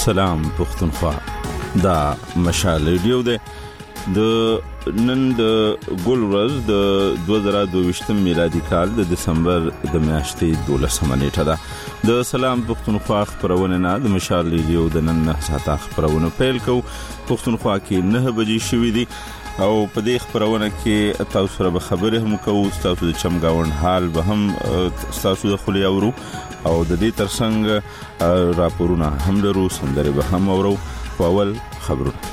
سلام پښتونخوا دا مشال ریډیو ده د نن د ګل ورځ د 2022 میلادي کال د دسمبر د میاشتې 12 نیټه ده د سلام پښتونخوا خبرونه نه د مشال ریډیو د نن نه ساعته خبرونه پیل کو پښتونخوا کې 9 بجې شوې دي او په دې خبرونه کې تاسو سره به خبرې هم کوو تاسو د چمګاون حال به هم تاسو د خولي اورو او د دې ترڅنګ راپورونه هم لرو سندره به هم اورو په اول خبرونه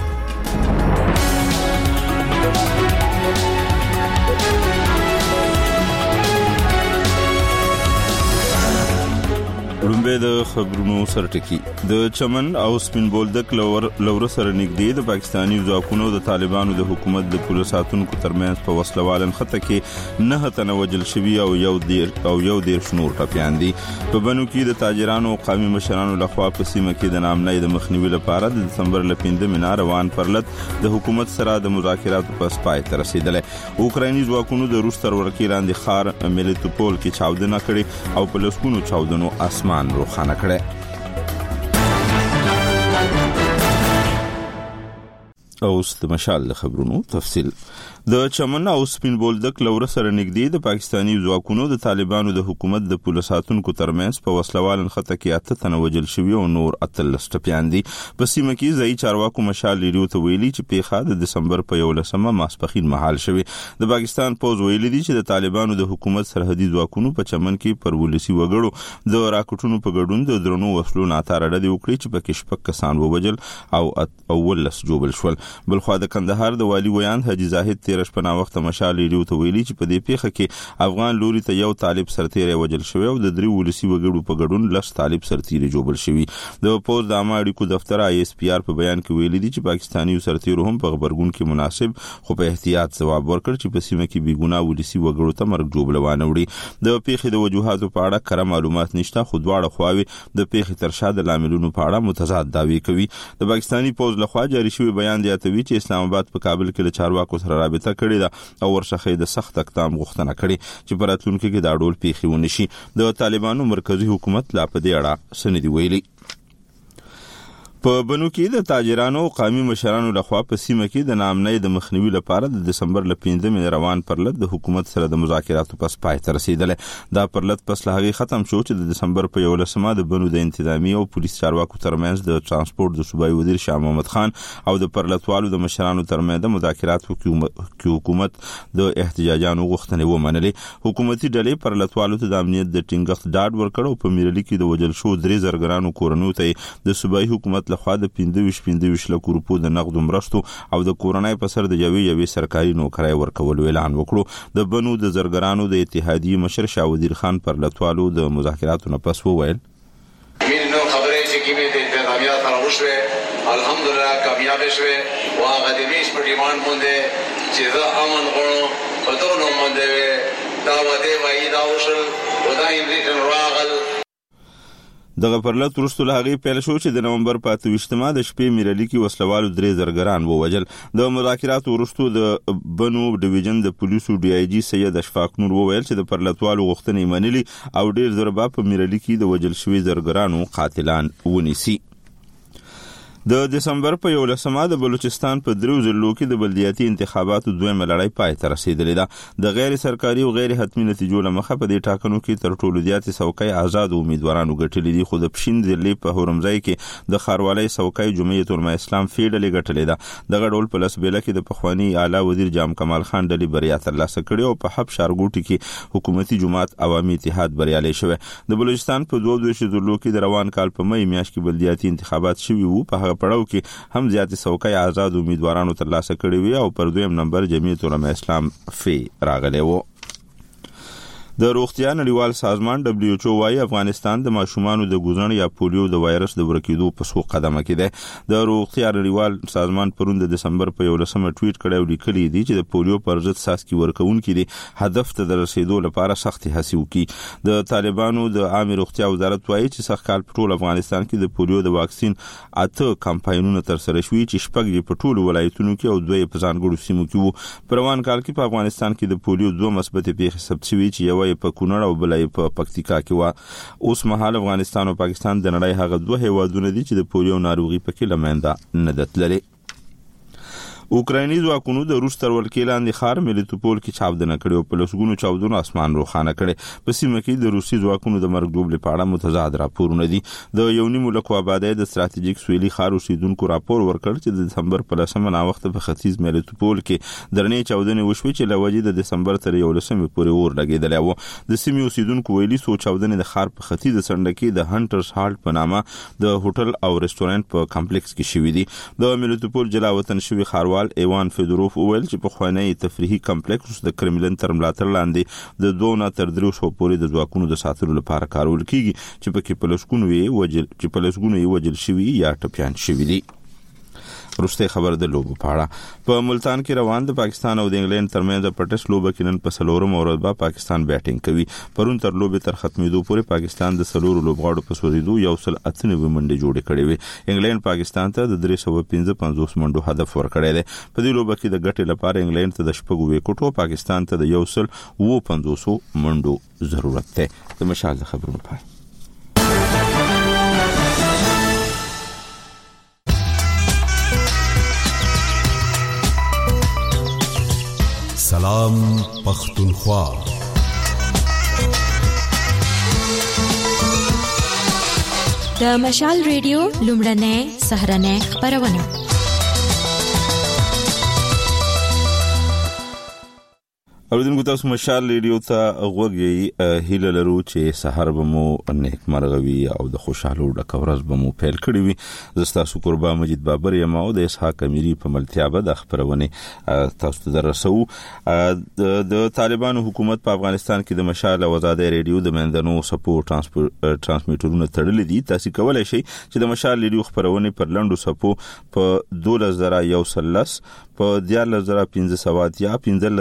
لومبه د خبرونو سرټکی د چمن او سپین بولدک لور سره نږدې د پاکستاني ځواکونو د طالبانو د حکومت د پولیسو ساتونکو ترمنځ په وسلوالن خطه کې 9 تنه وجل شوی او یو دیر شنور ټپيان دي په بنو کې د تاجرانو او قومي مشرانو لخوا په سیمه کې د نامنۍ د مخنیوي لپاره د دسمبر لپاره مینا روان پرلط د حکومت سره د مذاکراتو په پای ته رسیدلې اوکرایني ځواکونو د روس تر ورکی لاندې خار ملیټوپول کې چاودنه کړې او په لسکونو چاودنو اسمان روخانه کړه اوس د مشال خبرونو تفصیل د چمن او سپین بولدک لور سره نږدې د پاکستاني ځواکونو د طالبانو د حکومت د پولیسو ساتونکو ترمنځ په وسلوالن خطه کې 8 تنه وجل شوی او نور 13 ټپيان دي په سیمه کې ځای چارواکو مشال ریډیو ته ویلي چې پیښه د دسمبر په 11مه ماسپخین مهال شوی د پاکستان پوز ویلي دي چې د طالبانو د حکومت سرحدي ځواکونو په چمن کې پر ولسی وګړو د راکټونو په ګډون د درنو وسلو ناتاره د وکړي چې په کې شپږ کسان ووجل او ولس جوبل شول بلخوا د کندهار د والی ویاند حاجی زاهد شپنا وخت مشال ریډیو ته ویلي چې په دې پیښه کې افغان لوري ته یو طالب سرتیری وجل شوی او د درې ولسی وګړو په ګډون لس طالب سرتیری جوړل شوی د پوز د اماړیکو دفتر ISPR په بیان کې ویلي دي چې پاکستاني سرتیرو هم په خبرګون کې مناسب خو په احتیاط ځواب ورکړ چې په سیمه کې بیګونه ولسی وګړو ته مرګ جوړل وانه وړي د پیښې د وجوهاتو په اړه کره معلومات نشته خو دواړه خواوې د پیښې تر شا د لاملونو په اړه متضاد دعوی کوي د پاکستاني پوز لخوا جاری شوی بیان دی اتوي چې اسلام آباد په کابل کې له چارواکو سره رابطه کړې ده او ورڅخه د سخت اقدام غوښتنه کړې چې په راتلونکي کې دا ډول پیښې ونشي د طالبانو مرکزی حکومت لا په دې اړه سندې ویلي په بنو کې د تاجرانو او قومي مشرانو لخوا په سیمه کې د نامنۍ د مخنیوي لپاره د دسمبر لپاره روان پرلط د حکومت سره د مذاکراتو په پای ته رسیدلې دا پرلط پس له هغه ختم شو چې د دسمبر په 11مه د بنو د انتظامی او پولیس چارواکو ترمنځ د ترانسپورت د صوبایي وزیر شاه محمد خان او د پرلطوالو د مشرانو ترمنځ د مذاکراتو کې حکومت د احتجاجانو غوښتنې ومنلې حکومتي ډلې پرلطوالو ته د امنیت د ټینګښت ډاډ ورکړ او په میرلي کې د وجل شو درې زرګرانو کورونو ته د صوبایي حکومت لخوا د 15 لک روپو د نقد مرستو او د کورونای په سر د یوې سرکاري نوکرای ورکول اعلان وکړو د بنو د زرګرانو د اتحادیې مشر شاه وزیر خان پر لټوالو د مذاکراتو نه پس وویل مینو خبرې چې کیمه د انتظامیه سره وشوه الحمدلله کامیاب شوه او هغه د میش په ډیماند باندې چې دا امن غوړو په ټولو باندې دا وده وایي دا وشل او دا انډیټن راغل دغه پرلط ورستو له هغه پیل شو چې د نومبر په 28مه د شپې میرلي کې وسلوالو درې زرګران ووجل د مذاکراتو ورستو د بنو ډیویژن د پولیسو DIG سید اشفاق نور وویل چې د پرلطوالو غوښتنې منلي او ډیر ضربه په میرلي کې د وجل شوی زرګرانو قاتلان ونیسي د دسمبر په 11مه د بلوچستان په درو ضلعو کې د بلدیاتي انتخاباتو دویمه لړۍ پای ته رسیدلې ده د غیر سرکاري او غیر حتمی نتیجو لمخه په دې ټاکنو کې تر ټولو زیات څوکۍ آزاد امیدوارانو ګټلې دي خو د پښین ضلع په هرمزای کې د خاروالۍ څوکۍ جمعیت العلماء اسلام فیډل ګټلې ده دغه ډول په لسبېله کې د پخوانی اعلی وزیر جام کمال خان ډلې بریا ترلاسه کړې او په حب شارګوټي کې حکومتي جماعت عوامي اتحاد بریالي شوه د بلوچستان په 22 ضلعو کې د روان کال په مې میاشت کې بلدیاتي انتخابات شوي وو په پړاو کې هم زیات څوکۍ آزاد امیدوارانو ترلاسه کړې وي او پر دویم نمبر جمعیت العلماء اسلام فی راغلی وو د روغتیا نړیوال سازمان WHO وايي افغانستان د ماشومانو د ګوزن یا پولیو د وایرس د ورکیدو په څو قدمه کې ده د روغتیا نړیوال سازمان پروند د دسمبر په 11مه ټویټ کړی او لیکلی دی چې د پولیو پر ضد ساسکی ورکونکو دي هدف ته د رسیدو لپاره سخت هڅې وکړي د طالبانو د عامه روغتیا وزارت وايي چې سخت کال په ټول افغانستان کې د پولیو د واکسین 8 کمپاینونه تر سره شوي چې شپږ په ټول ولایتونو کې او 2 په ځانګړو سیمو کې وو په روان کال کې په افغانستان کې د پولیو 2 مثبت پیښې ثبت شوي چې یو یو په کونړ او بل یې په پکتیکا کې و. اوس مهال افغانستان او پاکستان د نړۍ هغه دوه هیوادونه دي چې د پولیو ناروغي پکې لمنده نه ده تللې. اوکرایني ځواکونو د روس تر ولکې لاندې ښار میلیټوپول کې چاودنه کړې او په لسګونو چاودنو اسمان روښانه کړي. په سیمه کې د روسي ځواکونو د مرګ ډوبلې په اړه متضاد راپورونه دي. د یو نیم لک آبادۍ د ستراتیژیک سویلي ښار اوسیدونکو راپور ورکړ چې د دسمبر په 10مه ناوخته په ختیځ میلیټوپول کې درنې چاودنې وشوې چې له وجې د دسمبر تر 11مې پورې اور لګېدلی و. د سیمې اوسیدونکو ویلي څو چاودنې د ښار په ختیځه څنډه کې د هانټرز هالټ په نامه د هوټل او رستورانت په کمپلیکس کې شوې دي. د میلیټوپول جلا وطن شوی ښاروال ایوان فیدروف وویل چې په خوانی تفریحي کمپلیکس د کرملین تر ملاتړ لاندې د 2 نه تر 300 پورې د ځواکونو د ساتلو لپاره کارول کیږي چې پکې په لسګونو یې وجل شوي یا ټپيان شوي دي. وروسته خبر د لوبو په اړه. په ملتان کې روان د پاکستان او د انګلند ترمنځ په ټیسټ لوبه کې نن په 4 اورد با پاکستان بیټینګ کوي. پرون تر لوبې تر ختمېدو پورې پاکستان د 4 لوبغاړو په سوریدو 198 منډې جوړې کړې وي. انګلند پاکستان ته د 355 منډو هدف ورکړی دی. په دې لوبه کې د ګټې لپاره انګلند ته د 6 وکټو پاکستان ته د 150 منډو ضرورت دی. د مشال د خبرونو پای. سلام پختونخوا. د مشال ریډیو لومړنۍ سهرنۍ خبرونه. اوریدونکو تاسو مشال ریډیو ته غوږی هیله لرو چې سحر به مو نیکمرغوي او د خوشاله ډک ورځ به مو پیل کړی وي. زه تاسو قربا مجید بابر یم او د اسحاق امیری په ملتیا به د خبرونه تاسو ته درسو. د طالبانو حکومت په افغانستان کې د مشال او آزادۍ ریډیو د مندنو سپورټ ترانسمیټرونه تړلې دي. تاسو کولای شئ چې د مشال ریډیو خبرونه پر لنډو سپو په 12013 په 14500 یا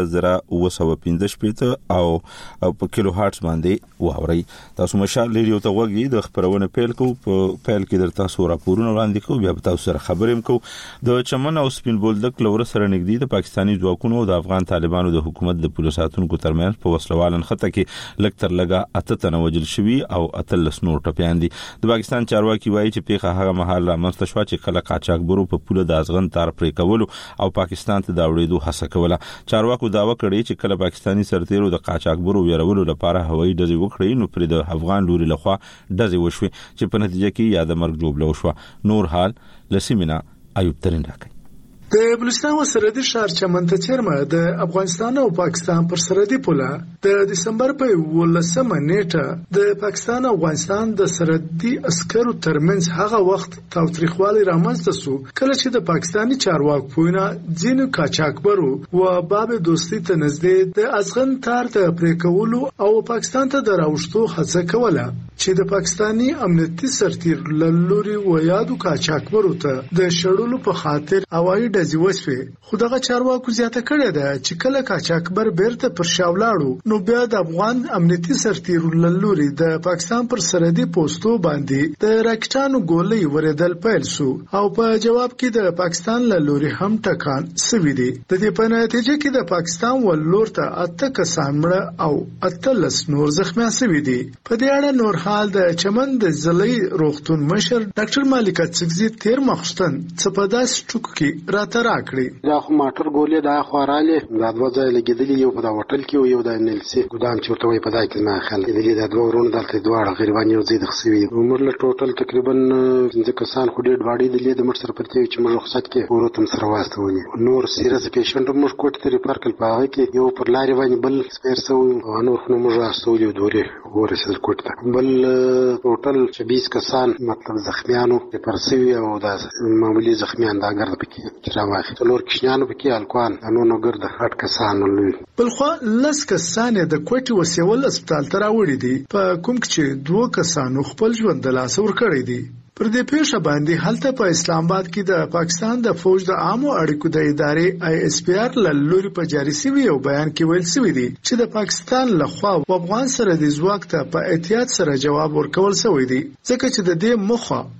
15015 او په کیلو هارتز باندې واوري. تاسو مشال ریډیو ته وګورئ. د خبرونه پیل کو په پیل کې در تاسو راپورونه وړاندې کوو، بیا تاسو سره خبرې کوو. د چمن او سپین بولدک لور سره نږدې د پاکستاني ځواکونو او د افغان طالبانو د حکومت د پولیسو ساتونکو ترمنځ په وسلوال نښته کې لږ تر لږه 8 تنه وژل شوي او 18 نور ټپيان دي. د پاکستان چارواکي وایي چې پیښه هغه مهال رامنځته شوه چې کله قاچاقبرو په پوله د ازغن تار پرې کولو او پاکستان ته دا وړېدو هڅه کوله. چارواکو داوا کړی چې کله پاکستاني سرتیرو د قاچاقبرو ویرولو لپاره هوایي ډزې وکړې نو پر د افغان لوري لخوا ډزې وشوې چې په نتیجه کې یا د مرګ جوړه وشوه. نور حال لسیمنا ایوب ترين راکړي. د بلوچستان و سرحدي ښار چمن ته څیرمه د افغانستان او پاکستان پر سرحدي پوله د دسمبر په 18مه نیټه د پاکستان او افغانستان د سرحدي عسکرو ترمنځ هغه وخت تاوتریخوالی رامنځته شو کله چې د پاکستاني چارواکو ځینو قاچاقبرو و باب دوستي ته نږدې د ازغن تار ته پرې کولو او پاکستان ته د راوښتو هڅه کوله چې د پاکستاني امنیتي سرتیر لوري و یادو قاچاقبرو ته د شړلو په خاطر هوایي ډزې وشوې. خو دغه چارواکو زیاته کړې ده چې کله قاچاقبر بیرته پر شا ولاړو نو بیا د افغان امنیتي سرتیر لوري د پاکستان پر سرحدي پوسټو باندې د راکټانو ګولۍ ورېدل پیل شو او په جواب کې د پاکستان لوري هم ټکان سوي دي. د دې په نتیجه کې د پاکستان ولور ته 8 کسان مړه او 18 نور زخمیان سوي دي. په دې اړه نور حال د چمن د ضلعي روغتون مشر ډاکټر مالک څګزي تیر مخشتن څه په داسې ټکو کې راته راکړي. دا خو ماټر ګولې دا خواراله دا دوه ځای لګیدلې، یو په دا هوټل کې او یو د NLC ګودام چې ورته وي په دای کې ما خل دې دا دوه ورونه دلته دواړه غریبان یو ځای د خسوي عمر له ټوټل تقریبا 5 کسان خو ډېر واړي دي د مر سره پرته چې موږ رخصت کې ورته سره واستونی نور سیریس پیشنټ موږ کوټ ته ریفر کړ په هغه کې یو پر لارې باندې بل سپیر سو او نور خو موږ راستولې دوره ورسېد کوټ ته بل ټوټل 20 کسان مطلب زخمیانو پر سوي او دا معمولی زخمیان دا ګرځ پکې راوخ څلور کښنانو پکې الکوان انو ګرځ هټ کسان لوي بلخو لس کسان د کوټي وسیول هسپتال ته راوړي دي په کوم چې 2 کسانو خپل ژوند د لاس ور کړی دي. پر دې پیښه باندې هلته په اسلام آباد کې د پاکستان د فوج د عامو اړیکو د ادارې ISPR لوري په جاري سوي او بیان کې ویل سوي دي چې د پاکستان لخوا افغان سره د ځواک ته په احتیاط سره جواب ورکول سوی دی ځکه چې د دې مخه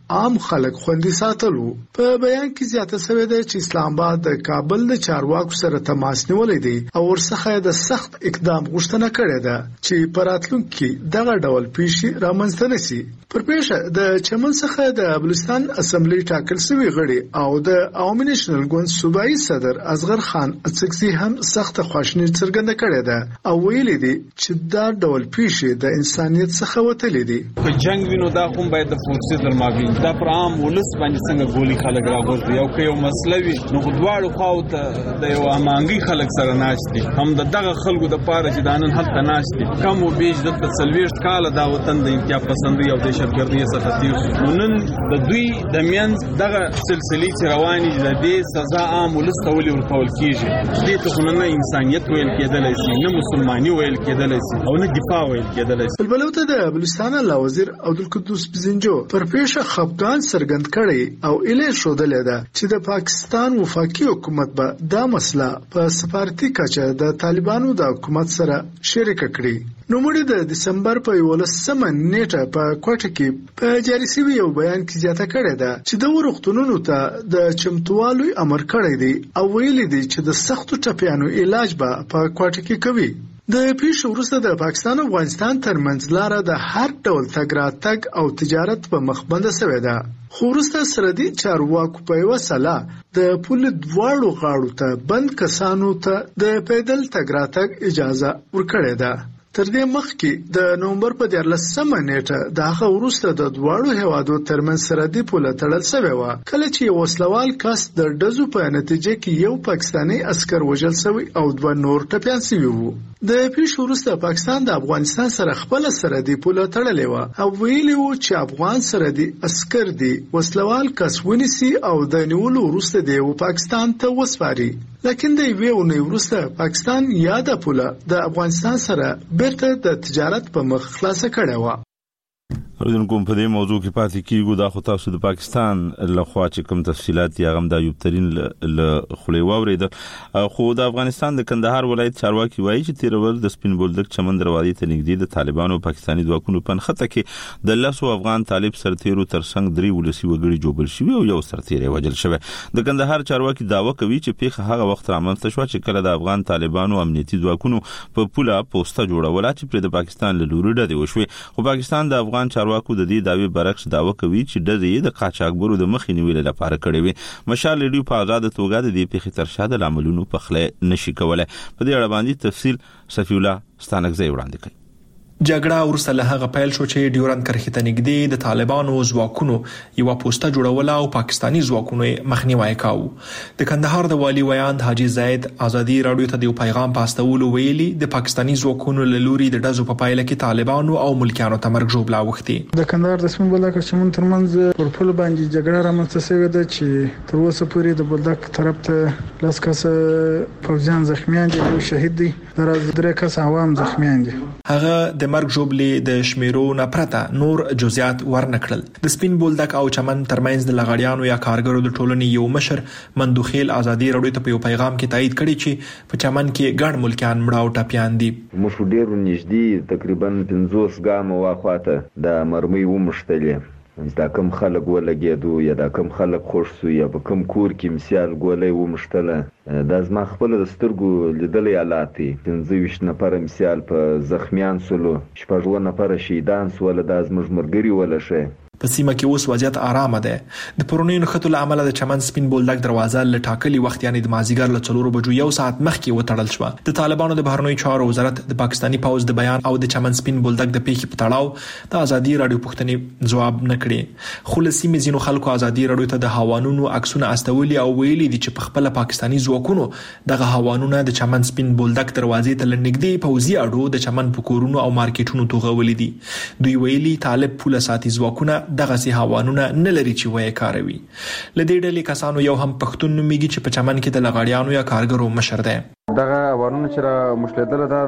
عام خلک خوندي ساتلو. په بیان کې زیاته شوې ده چې اسلام آباد د کابل د چارواکو سره تماس نیولې دي او ورڅخه د سخت اقدام غوښتنه کړې ده چې په راتلونکي کې دغه ډول پیښې رامنځته نشي. پر پیښه د چمن څخه د بلوچستان اسمبلی ټاکل شوی غړي او د عوامي نېشنل ګوند صوبایي صدر اصغر خان اڅکزي هم سخت خواشیني څرګنده کړې ده او ویلي دي چې دا ډول پیښې د انسانیت څخه وتلې دي. په جنگ وینو دا هم باید د فورسي درماوي دا پر عام ولس باندې څنګه ګولي خلک راغورځي او که یو مسله وي نو غدواړو خاو ته د یو امانګي خلک سره ناشتي هم دغه خلکو د پاره چې دانن هلته ناشتي کم او بیش د 40 کال دا وطن د انتیا پسندي او د شرګردي څخه تیر نن د دوی د میانس دغه سلسله چې رواني د دې سزا عام ولس ته ولې ورکول کیږي. دې ته نه انسانيت ویل کېدلای شي نه مسلمانۍ ویل کېدلای شي او نه دفاع ویل کېدلای شي. بلبلوته د بلوچستان الله وزیر عبدالقدوس بزنجو پر پیښه خفګان څرګند کړي او اله شودلې ده چې د پاکستان وفاقي حکومت به دا مسله په سفارتي کچه د طالبانو د حکومت سره شریک کړي. نو مړي د دسمبر په 11 نیټه په کوټه کې په جاري شوی یو بیان کې زیاته کړې ده چې د ورختونونو ته د چمتووالي امر کړی دی او ویلي دی چې د سختو ټپیانو علاج به په کوټه کې کوي. د پیښو وروسته د پاکستان او افغانستان ترمنځ لاره د هر ډول تګ راتګ او تجارت په مخ بنده شوې ده. خو وروسته سرحدي چارواکو په یوه سلا د پل دواړو غاړو ته بند کسانو ته د پیدل تګ راتګ اجازه ورکړې ده. تر دې مخکې د نومبر په 14 نیټه د هغه وروسته د دواړو هیوادو ترمنځ سرحدي پوله تړل شوې وه کله چې یو وسلوال کس د ډزو په نتیجه کې یو پاکستاني عسکر وژل شوی او 2 نور ټپیان شوي وو. د پیښو وروسته پاکستان د افغانستان سره خپل سرحدي پوله تړلې وه او ویلي وو چې افغان سرحدي عسکر دي وسلوال کس ونیسي او د نیولو وروسته دی پاکستان ته وسپاري. لکن د یوې اونۍ وروسته پاکستان یاده پوله د افغانستان سره بیرته د تجارت په مخ خلاصه کړې وه. اوریدونکو په دې موضوع کې پاتې کیږو دا خو تاسو د پاکستان لخوا چې کوم تفصيلات یا غم د ایوب ترين له خلې واوریدل خو د افغانستان د کندهار ولایت چارواکي وایي چې 13 ور د سپین بولدک چمن دروازې ته نږدې د طالبانو پاکستاني ځواکونو په نخته کې د 100 افغان طالب سرتیرو ترڅنګ 3 ولسی وګړي جوړل شوی او یو سرتیر وژل شوی. د کندهار چارواکي داوا کوي چې پیښه هغه وخت رامنځته شو چې کله د افغان طالبانو امنیتي ځواکونو په پوله پوسټه جوړوله چې پر د پاکستان له لوري ډډه وشوي. خو پاکستان د افغان چارواکو د دې داوی برعکس داوا کوي چې د قاچاقبرو د مخې نیولو لپاره کړی وي. مشال ریډیو په آزاد توګه د دې پیښې تر شا د عملونو په خله نشي کولای. په دې اړه باندې تفصیل صفی الله ستانکزی وړاندې کړي. جګړه ورسره له هغه پیل شو چې ډیورند کرښې ته نږدې د طالبانو ځواکونو یو پوسټه جوړوله او پاکستاني ځواکونو مخنیوي کاوه. د کندهار د والی ویاند حاجی زید ازادي رادیو ته د پیغام پاستولو ویلي د پاکستاني ځواکونو له لوري د ډزو په پایله کې طالبانو او ملکیانو ته مرګ ژوبلا وختي. د کندهار د سپین بولدک چمن ترمنځ پر پل باندې جګړه رامنځته شوې ده چې تر اوسه پورې د بولدک طرف ته لاس کسه فوجیان زخمیان دي او شهید دي درازه 3 کس عوام زخمیان دي. هغه د مرګ ژوبلې د شمیرو نه پرته نور جزئیات ورنکړل. د سپین بولدک او چمن ترمنځ د لغړیانو یا کارګرو د ټولنې یو مشر مندوخیل ازادي رادیو ته په پیغام کې تایید کړی چې په چمن کې ګڼ ملکیان مړه او ټپیان دي. موږ ډېر نږدې تقریبا 50 ګام واخواته د مرمۍ ومشتلې دا کم خلک ولګېدو یا دا کم خلک خوش سو یا په کم کور کې مثال ګولې ومشتله دا زما خپل د سترګو لیدلې حالاتي 25 نفر مثال په زخمیان سولو 14 نفر شهیدان سول دا زموږ مرګري ولشه. په سیمه کې اوس وضعیت آرامه ده. د پرونی نښتو له امله د چمن سپین بولدک دروازه له ټاکلي وخت یعنی د مازیګر له 4 بجو یو ساعت مخکې وتړل شو. د طالبانو د بهرنیو چارو وزارت د پاکستاني پوز د بیان او د چمن سپین بولدک د پیښې په تړاو د ازادي رادیو پوښتنې ځواب نه کړي. خو له سیمې ځینو خلکو ازادي رادیو ته د هوانونو عکسونه استولي او ویلي دي چې په خپل پاکستاني ځواکونو دغه هوانونه د چمن سپین بولدک دروازې ته لنګدي پوزي اډو د چمن پکورونو او مارکیټونو توغولې دي. دوی ویلي طالب پوله ساتي ځواکونه دغه سي هوانونه نه لري چې وایي کاروي. لدې ډلې کسانو یو هم پښتون نومېږي چې په چمن کې د لغړیانو یا کارګرو مشر دی. دغه هوانونه چې را مشلېدل دا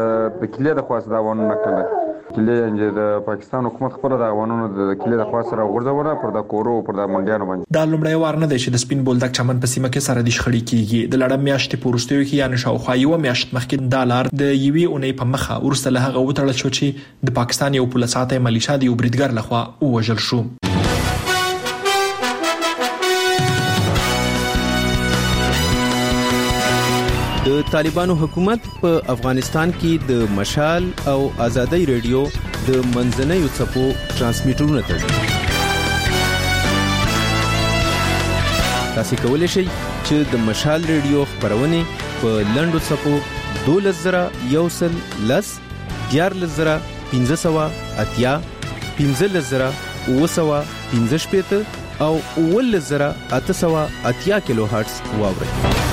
د کلی د خواص د هوانونه نکړل کلی د پاکستان حکومت خپل د هوانونو د کلی د خواص سره ورځوله پر د کورو پر د منډیانو باندې. دا لومړی وار نه دی چې د سپین بولدک چمن په سیمه کې سره د شخړې کیږي. د لړم میاشتې په وروستیو کې یعنې شاوخوا یوه میاشت مخکې دا لار د یوې اونۍ په مخه وروسته له هغه وتړل شو چې د پاکستان یو پولیساتي ملیشه د یو بریدګر لخوا ووژل شو. د طالبانو حکومت په افغانستان کې د مشال او آزادۍ رادیو د منځنیو څپو ترانسمیټرونه تړي. تاسو کولی شئ چې د مشال رادیو خبرونه په لنډو څپو 12010 11580 او 11880 کیلو هرتز واورئ.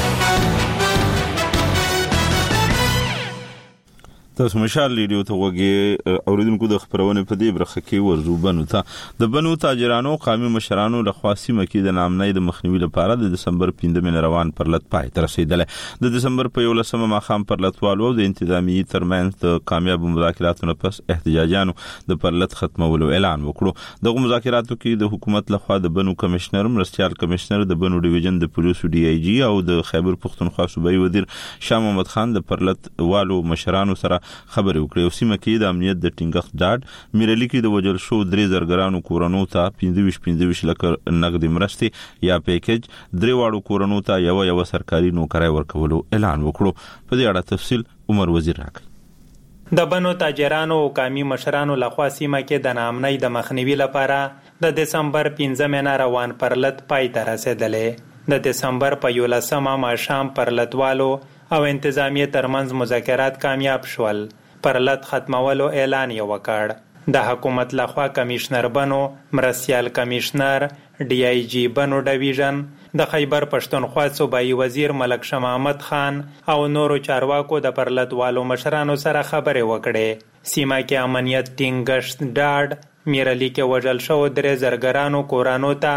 تاسو مشال ریډیو ته وګورئ. اوریدونکو د خبرونه په دې برخه کې ورزو بنو ته د بنو تاجرانو قومي مشرانو له خاصي مکې د نامنۍ د مخنیوي لپاره د دسمبر 15 روان پرلط پای ته رسیدله. د دسمبر په 11 ماښام پرلطوالو د انتظامیې ترمنځ د کامیاب مذاکراتو نه پس احتجاجانو د پرلط ختمولو اعلان وکړو. دغه مذاکراتو کې د حکومت لخوا د بنو کمشنر مرستيال کمشنر د بنو ډیویژن د پولیسو ډي آی جی او د خیبر پختونخوا صوبایي وزیر شاه محمد خان د پرلط والو مشرانو سره خبرې وکړې. او سیمه کې د امنیت د ټینګښت ډاډ میرلی کې د وجل شو 3 زرګرانو کورونو ته 25 لک نقد مرستې یا پیکیج 3 واړو کورونو ته یو سرکاري نوکرای ورکولو اعلان وکړو. په دې اړه تفصیل عمر وزیر راکړي. د بنو تاجرانو او قومي مشرانو لخوا سیمه کې د نامنۍ د مخنیوي لپاره د دسمبر 15 روان پرلط پای ته رسیدلې. د دسمبر په 11 ماښام پرلطوالو او انتظامیه ترمنځ مذاکرات کامیاب شول. پرلط ختمولو اعلان یې وکړ. د حکومت لخوا کمشنر بنو مرستيال کمشنر ډي آی جی بنو ډیویژن د خیبر پښتونخوا صوبایي وزیر ملک شاه محمد خان او نورو چارواکو د پرلط والو مشرانو سره خبرې وکړې. سیمه کې امنیت ټینګښت ډاډ میرلی کې وژل شو 3 زرګرانو کورانو ته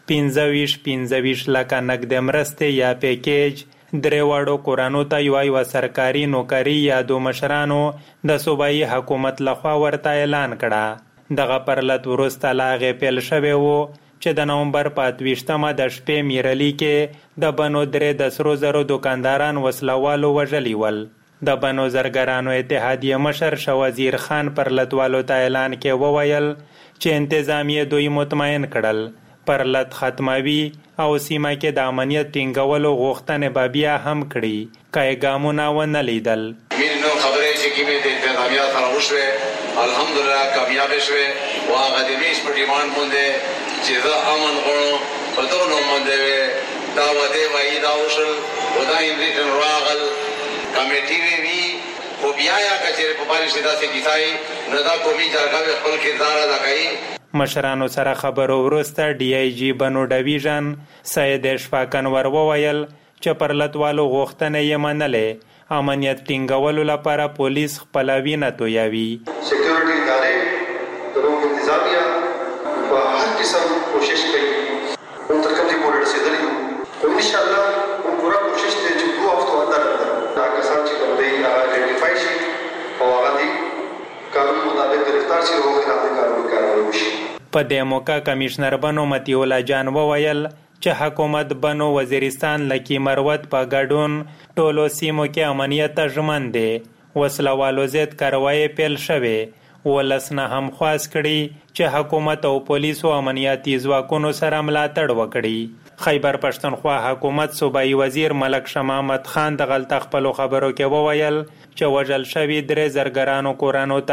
25 لک نقد مرستې یا پیکیج 3 واړو کورانو ته یو سرکاري نوکری یا دو مشرانو د صوبایي حکومت لخوا ورته اعلان کړه. دغه پرلط وروسته لاغې پیل شوی وو چې د نومبر په 28 د شپې میرلی کې د بنو 3 د سرو زرو دکانداران وسلوالو وژلي ول. د بنو زرګرانو اتحادیه مشر شوازیر خان پرلطوالو ته اعلان کې وویل چې انتظامیه دوی مطمئن کړل پرلط ختموي او سیمه کې د امنیت ټینګولو غوښتنې به بیا هم کړي که یې ګامونه ونه لیدل. نو خبرې چې کومې د انتظامیه سره وشوې الحمدلله کامیاب شوې او هغه د میش په ډیمانډ باندې چې زه امن غواړم په دغه نوم باندې دا وعده وایي دا وشل او دا انریټن راغل کمیټې وی خو بیا یا کچېرې په باندې چې داسې کیسای نه دا قومي جرګه خپل کردار ادا کوي. مشرانو سره خبرو وروسته ډي آی جی بنو ډیویژن سید اشفاق انور وویل چې پرلطوالو غوښتنې یې منلې. امنیت ټینګولو لپاره پولیس خپل وینه تویوي. سکیورټي ادارې د انتظامیه په هر قسم کوشش کوي او تر کومه پورې رسیدلی او ان شاء الله موږ پوره کوشش کوي چې 2 هفتو اندر دا کسان چې کوم دی آئیډنټیفای شي او هغه دی قانون مطابق گرفتار شي او خلاف کاروائی وشي. په دې موقع کمشنر بنو متی الله جان وویل چې حکومت بنو وزیرستان لکی مروت په ګډون ټولو سیمو کې امنیت ژمن دی. وسلوالو ضد کاروایی پیل شوه. ولسنه هم خواست کړي چې حکومت او پولیسو امنیتي ځواکونو سره ملاتړ وکړي. خیبر پښتونخوا حکومت صوبایي وزیر ملک شاه محمد خان د غلط خپل خبرو کې وویل چې وژل شوی 3 زرګرانو کورانو ته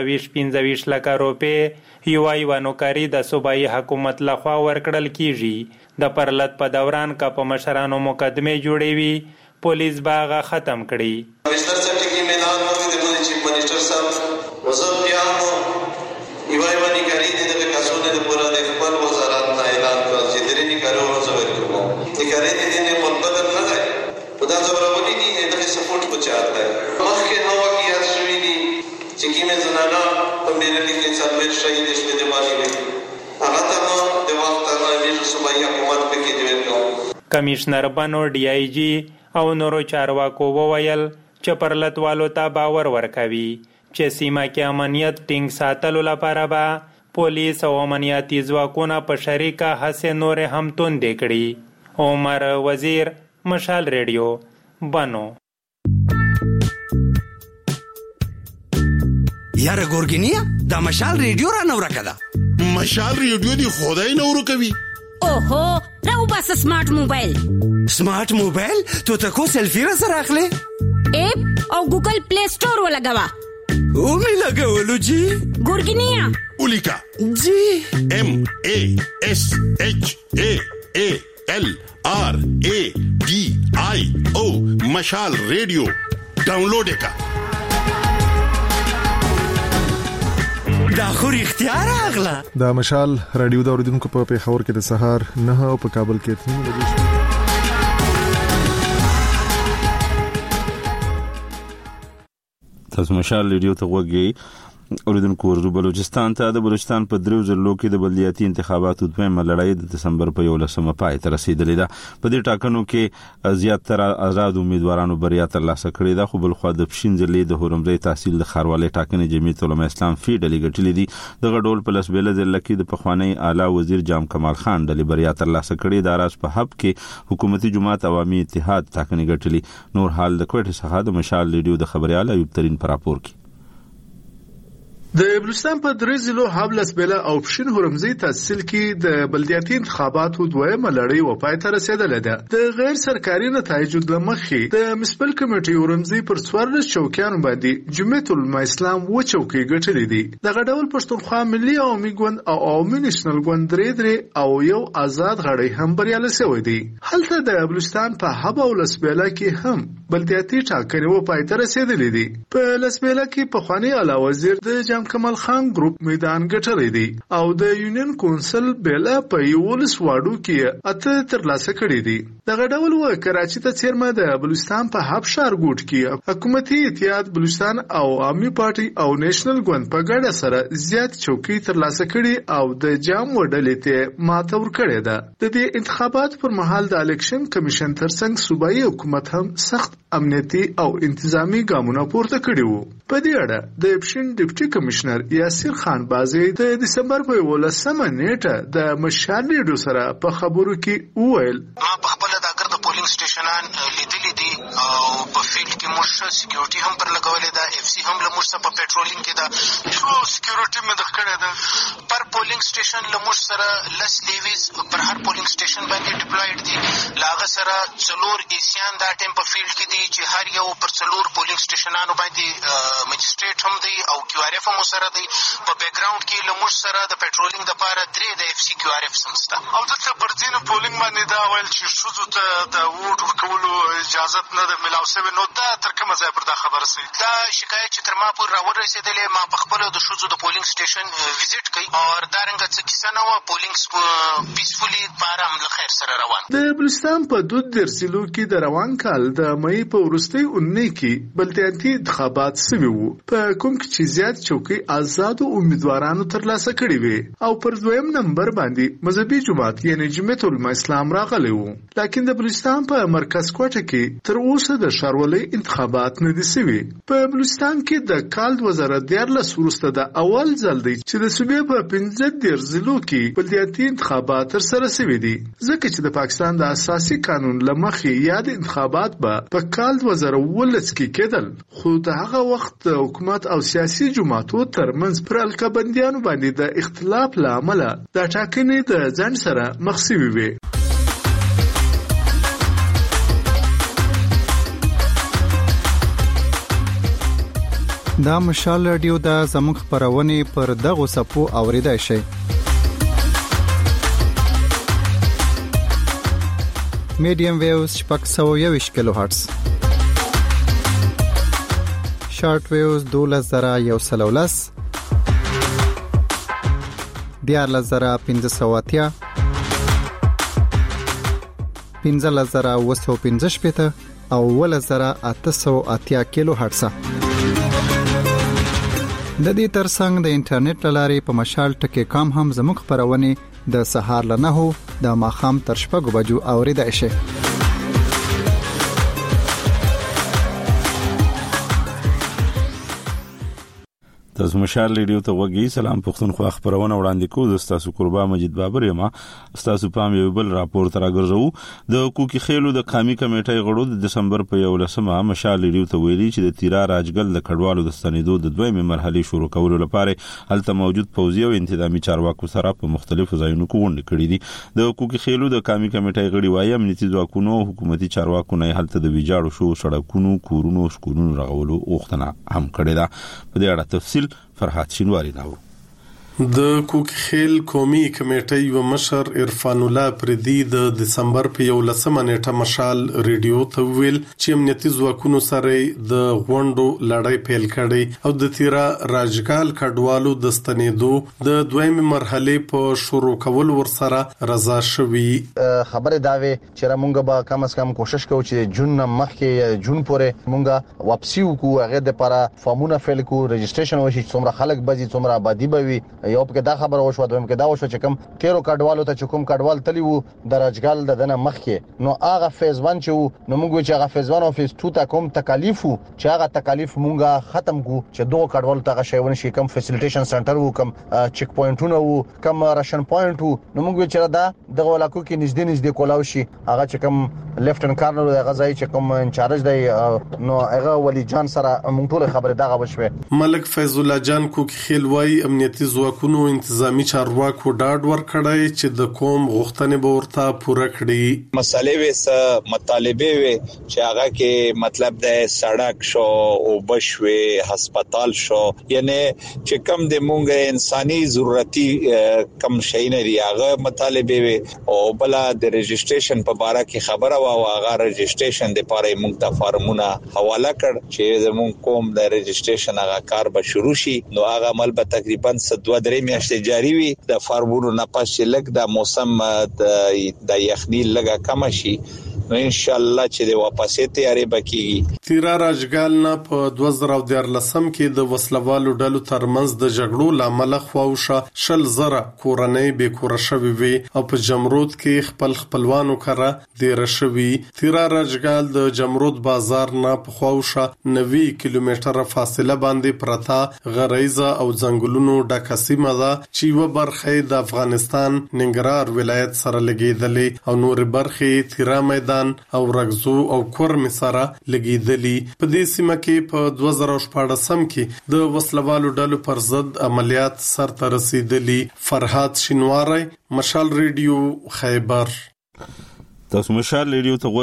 25 لک روپے یو نوکری د صوبایي حکومت لخوا ورکړل کیږي. د پرلط په دوران کا په مشرانو مقدمه جوړې وي پولیس باغه ختم کړي. منسٹر صاحب کی میدان میں د چیف منسٹر صاحب وزیر بیان ایوانی کاری دي د کسونه د پورا د خپل وزارت نه اعلان کړ چې درې نه کارو زویر کوم د کاری دي نه مطلب نه دی خدا زبرونی دي د سپورټ بچاته ہے مخکې هوا کې یاد شوی دي چې کیمه زنانا په ډیرلی کې څلور شهید شوه د باندې هغه ته د وخت نه د صوبایي حکومت په کې جوړ کړ. کمشنر بنو ډي آی جی او نورو چارواکو وویل چې پرلطوالو ته باور ورکوي چې سیمه کې امنیت ټینګ ساتلو لپاره به پولیس او امنیتي ځواکونه په شریکه هڅې نورې هم توندې کړي. عمر وزیر مشال ریډیو بنو. یاره ګورګینیا دا مشال ریډیو را نو راکړه. مشال ریډیو دی خدای نو ورکوي. اوهو راو بس سمارټ موبایل تو تکو سیلفی را سره اخلي اپ او ګوګل پلی سٹور ولګوا او می لګولو جی ګورګینیا اولیکا جی MASHALRADIO مشال ریډیو ډاونلوډ کا دا خو اختیار اغلا دا مشال رادیو دا اوریدونکو په پیښور کې د سهار 9 او په کابل کې 3 بجې تاسو مشال ریډیو ته وګورئ اوریدونکو ورزو بلوچستان ته د بلوچستان په دریو ضلعو کې د بلدیاتي انتخاباتو دویمه لړۍ د دسمبر په 11مه پای ته رسیدلې ده. په دې ټاکنو کې زیاتره آزاد امیدوارانو بریا ترلاسه کړې ده، خو بل خو د پښین ضلع د هورمزي تحصیل د خاروالۍ ټاکنې جمعیت علماء اسلام فی ډلې ګټلې دي. دغه ډول په لسبېله ضلع کې د پخوانی اعلی وزیر جام کمال خان ډلې بریا ترلاسه کړې ده. راز په حب کې حکومتي جماعت عوامي اتحاد ټاکنې ګټلې. نور حال د کوټه څخه د مشال ریډیو د خبريال ایوب ترين پر راپور کې د بلوچستان په درې ضلعو حبلس بلا او پښین هورمزي تحصیل کې د بلدیاتي انتخاباتو دویمه لړۍ و پای ته رسیدلې ده. د غیر سرکاري نتایجو د مخې د میونسپل کمیټې هورمزي پر 14 چوکیانو باندې جمعیت علماء اسلام و چوکۍ ګټلې دي. دغه ډول پښتونخوا ملي عوامي ګوند او عوامي نېشنل ګوند درې او یو آزاد غړی هم بریالي شوی دي. هلته د بلوچستان په حب او لسبېلا کې هم بلدیاتي ټاکنې و پای ته رسیدلې دي. په لسبېلا کې په خواني اعلی وزیر د کمال خان ګروپ میدان ګټلې دي او د یونین کونسل بیلا په 11 واډو کې اته ترلاسه کړې دي. دغه ډول و کراچي ته چیرمه د بلوچستان په حب ښار ګوټ کې حکومتي اتحاد بلوچستان او عامي پارټي او نېشنل ګوند په ګډه سره زیات چوکۍ ترلاسه کړي او د جام وډلې ته ماته ورکړې ده. د دې انتخابات پر مهال د الیکشن کمیشن ترڅنګ صوبایي حکومت هم سخت امنیتي او انتظامی ګامونه پورته کړي وو. په دې اړه د پښین ډیپټي کمشنر یاسر خان بازی د دسمبر په 11مه نیټه د مشال ریډیو سره په خبرو کې وویل ما په خپل د اگر د پولینګ سټیشنان لیدلې دي او په فیلډ کې موږ سکیورټي هم پر لګولې ده، اف سی هم له موږ سره په پټرولینګ کې ده، ټول سکیورټي مې د کړه ده. پر پولینګ سټیشن له موږ سره لس لیویز پر هر پولینګ سټیشن باندې ډیپلویډ دي. لاغه سره څلور ایسیان دا ټیم په فیلډ کې دي چې هر یو پر څلور پولینګ سټیشنانو باندې مجستریټ هم دی او کیو آر اف هم سره دی. په بیک ګراوند کې له موږ سره د پټرولینګ لپاره درې د اف سی کیو آر اف سمسته او دلته پر ځینو پولینګ باندې دا ویل چې ښځو ته د ووټ ورکولو اجازه نه ده میلاو شوې. نو دا تر کومه ځایه پر دا خبره سوي؟ دا شکایت چې تر ما پورې راورسېدلې، ما په خپلو د ښځو د پولینګ سټیشن ویزیټ کوي او دارنګه څه کیسه نه وه. پولینګ پیسفولي بار هم له خیر سره روان. د بلوچستان په 2 ضلعو کې د روان کال د مئی په وروستۍ اونۍ کې بلدیاتي انتخابات شوي وو، په کوم کې چې زیات چوکۍ آزاد امیدوارانو ترلاسه کړې وي او پر دویم نمبر باندې مذهبي جماعت یعنی جمعیت علماء اسلام راغلی وو. لکه د بلوچستان په مرکز کوټه کې تر اوسه د ښاروالۍ انتخابات نه دي شوي. په بلوچستان کې د کال 2014 وروسته د اول ځل دی چې د صوبې په 15 ضلعو کې بلدیاتي انتخابات ترسره شوي دي، ځکه چې د پاکستان د اساسي قانون له مخې یاد انتخابات به په کال 2019 کې کېدل، خو د هغه وخت د حکومت او سیاسي جماعتو ترمنځ پر الکبندیانو باندې د اختلاف له امله د ټاکنې د ځنډ سره مخ شوي وي. دا مشال رادیو دا زموږ خبرونه پر دغه صفو اوریدای شي. میډیم ویوز 621 کیلو هرتز، شارټ ویوز 12113، DRL1580، 15915 او 1880 کیلو هرتز. د دې ترڅنګ د انټرنیټ لارې په مشال ټکی کام هم زموږ خبرونه د سهار له 9 د ماخام تر 6 بجو اوریدای شي. تاسو مشال ریډیو ته وګورئ. سلام پښتونخوا خبرونه وړاندې کوو. د تاسو قربا مجید بابر یم. تاسو پام یو بل راپور تر راګرځو. د کوکی خېلو د قومي کمیټې غړو د دسمبر په 11مه مشال ریډیو ته ویلي چې د تیرا راجګل د کډوالو د ستنېدو د دویمه مرحله شروع کولو لپاره هلته موجود پوځي او انتظامی چارواکو سره په مختلفو ځایونو کې غونډې کړې دي. د کوکی خېلو د قومي کمیټې غړي وايي امنیتي ځواکونو حکومتي چارواکو نه هلته د ویجاړو شو سړکونو کورونو سکولونو رغولو اوختنه هم کړې ده. په دې اړه تفصیل فرحات شینواری ناو. د کوکخیل قومي کمیټې یو مشر عرفان الله پردي د دسمبر په 11مه نیټه مشال ریډیو ته ویل چې امنیتي ځواکونو سره د غونډو لړۍ پیل کړي او د تیرا راجګال کډوالو د ستنېدو د دویمه مرحله په شروع کول ورسره رضا شوي. خبره داوي چې موږ به کم از کم کوشش کوو چې جون مخکې جون پورې موږ واپسی وکړو. هغه د لپاره فارمونه فعال کو رجسټریشن وشي څومره خلک بځي څومره آبادی بوي. یو په دا خبره وشو دویم کې دا وشو چې کوم تیرو کډوالو ته چې کوم کډوال تلی وو د راجګال د دنه مخکې نو هغه فیز 1 چې نو موږ چې هغه فیز 1 او فیز 2 ته کوم تکالیف چې هغه تکالیف مونږه ختم کو چې دوه کډوالو ته شیون شي کوم فیسیلیټیشن سنټر وو کوم چیک پوینټونه وو کوم راشن پوینټ وو نو موږ چې دا د علاقو کې نږدې کولاو شي هغه چې کوم لیفټن کارنل د غزای چې کوم انچارج دی نو هغه ولی جان سره موږ ټول خبره دغه وشوه. ملک فیض الله جان کوکخیل وای امنیتي ځواکونو انتظامی چارواکو ډاډ ورکړی چې د قوم غوښتنې به ورته پوره کړي. مسالې وسه مطالبه وي چې هغه کې مطلب د سړک شو او بشوي هسپتال شو یعنی چې کم د مونږه انساني ضرورتي کم شي نه دی هغه مطالبه وي او بل د رجسټریشن په اړه کې خبره وا هغه رجسټریشن د لپاره مونږ ته فارمونه حواله کړ چې زموږ قوم د رجسټریشن هغه کار به شروع شي. نو هغه عمل به تقریبا 2-3 میاشتې جاری وي. د فارمونو نه پښې لګ د موسم د یخنی لګه کم شي نو ان شاء الله چې د واپسې تیاری بکیږي. تیرا راجګال نه په 2014 کې د وسلوالو ډلو ترمنځ د جګړو لامل خواوشه شل زره کورنۍ به کور شوي وي او په جمرود کې خپلوانو کړه د رشوي. تیرا راجګال د جمرود بازار نه په خواوشه 90 کیلومتره فاصله باندې پرتا غریزه او ځنګلونو ډکه سیمه ده چې یو برخه د افغانستان ننګرهار ولایت سره لګیدلې او نور برخه تیرا میدان او رغزو او کورم سره لګیدلې. په دې سیمه کې په 2014 کې د وسلوالو ډلو پر ضد عملیات سرته رسیدلې. فرحات شینواری مشال ریډیو خیبر. تاسو مشال ریډیو ته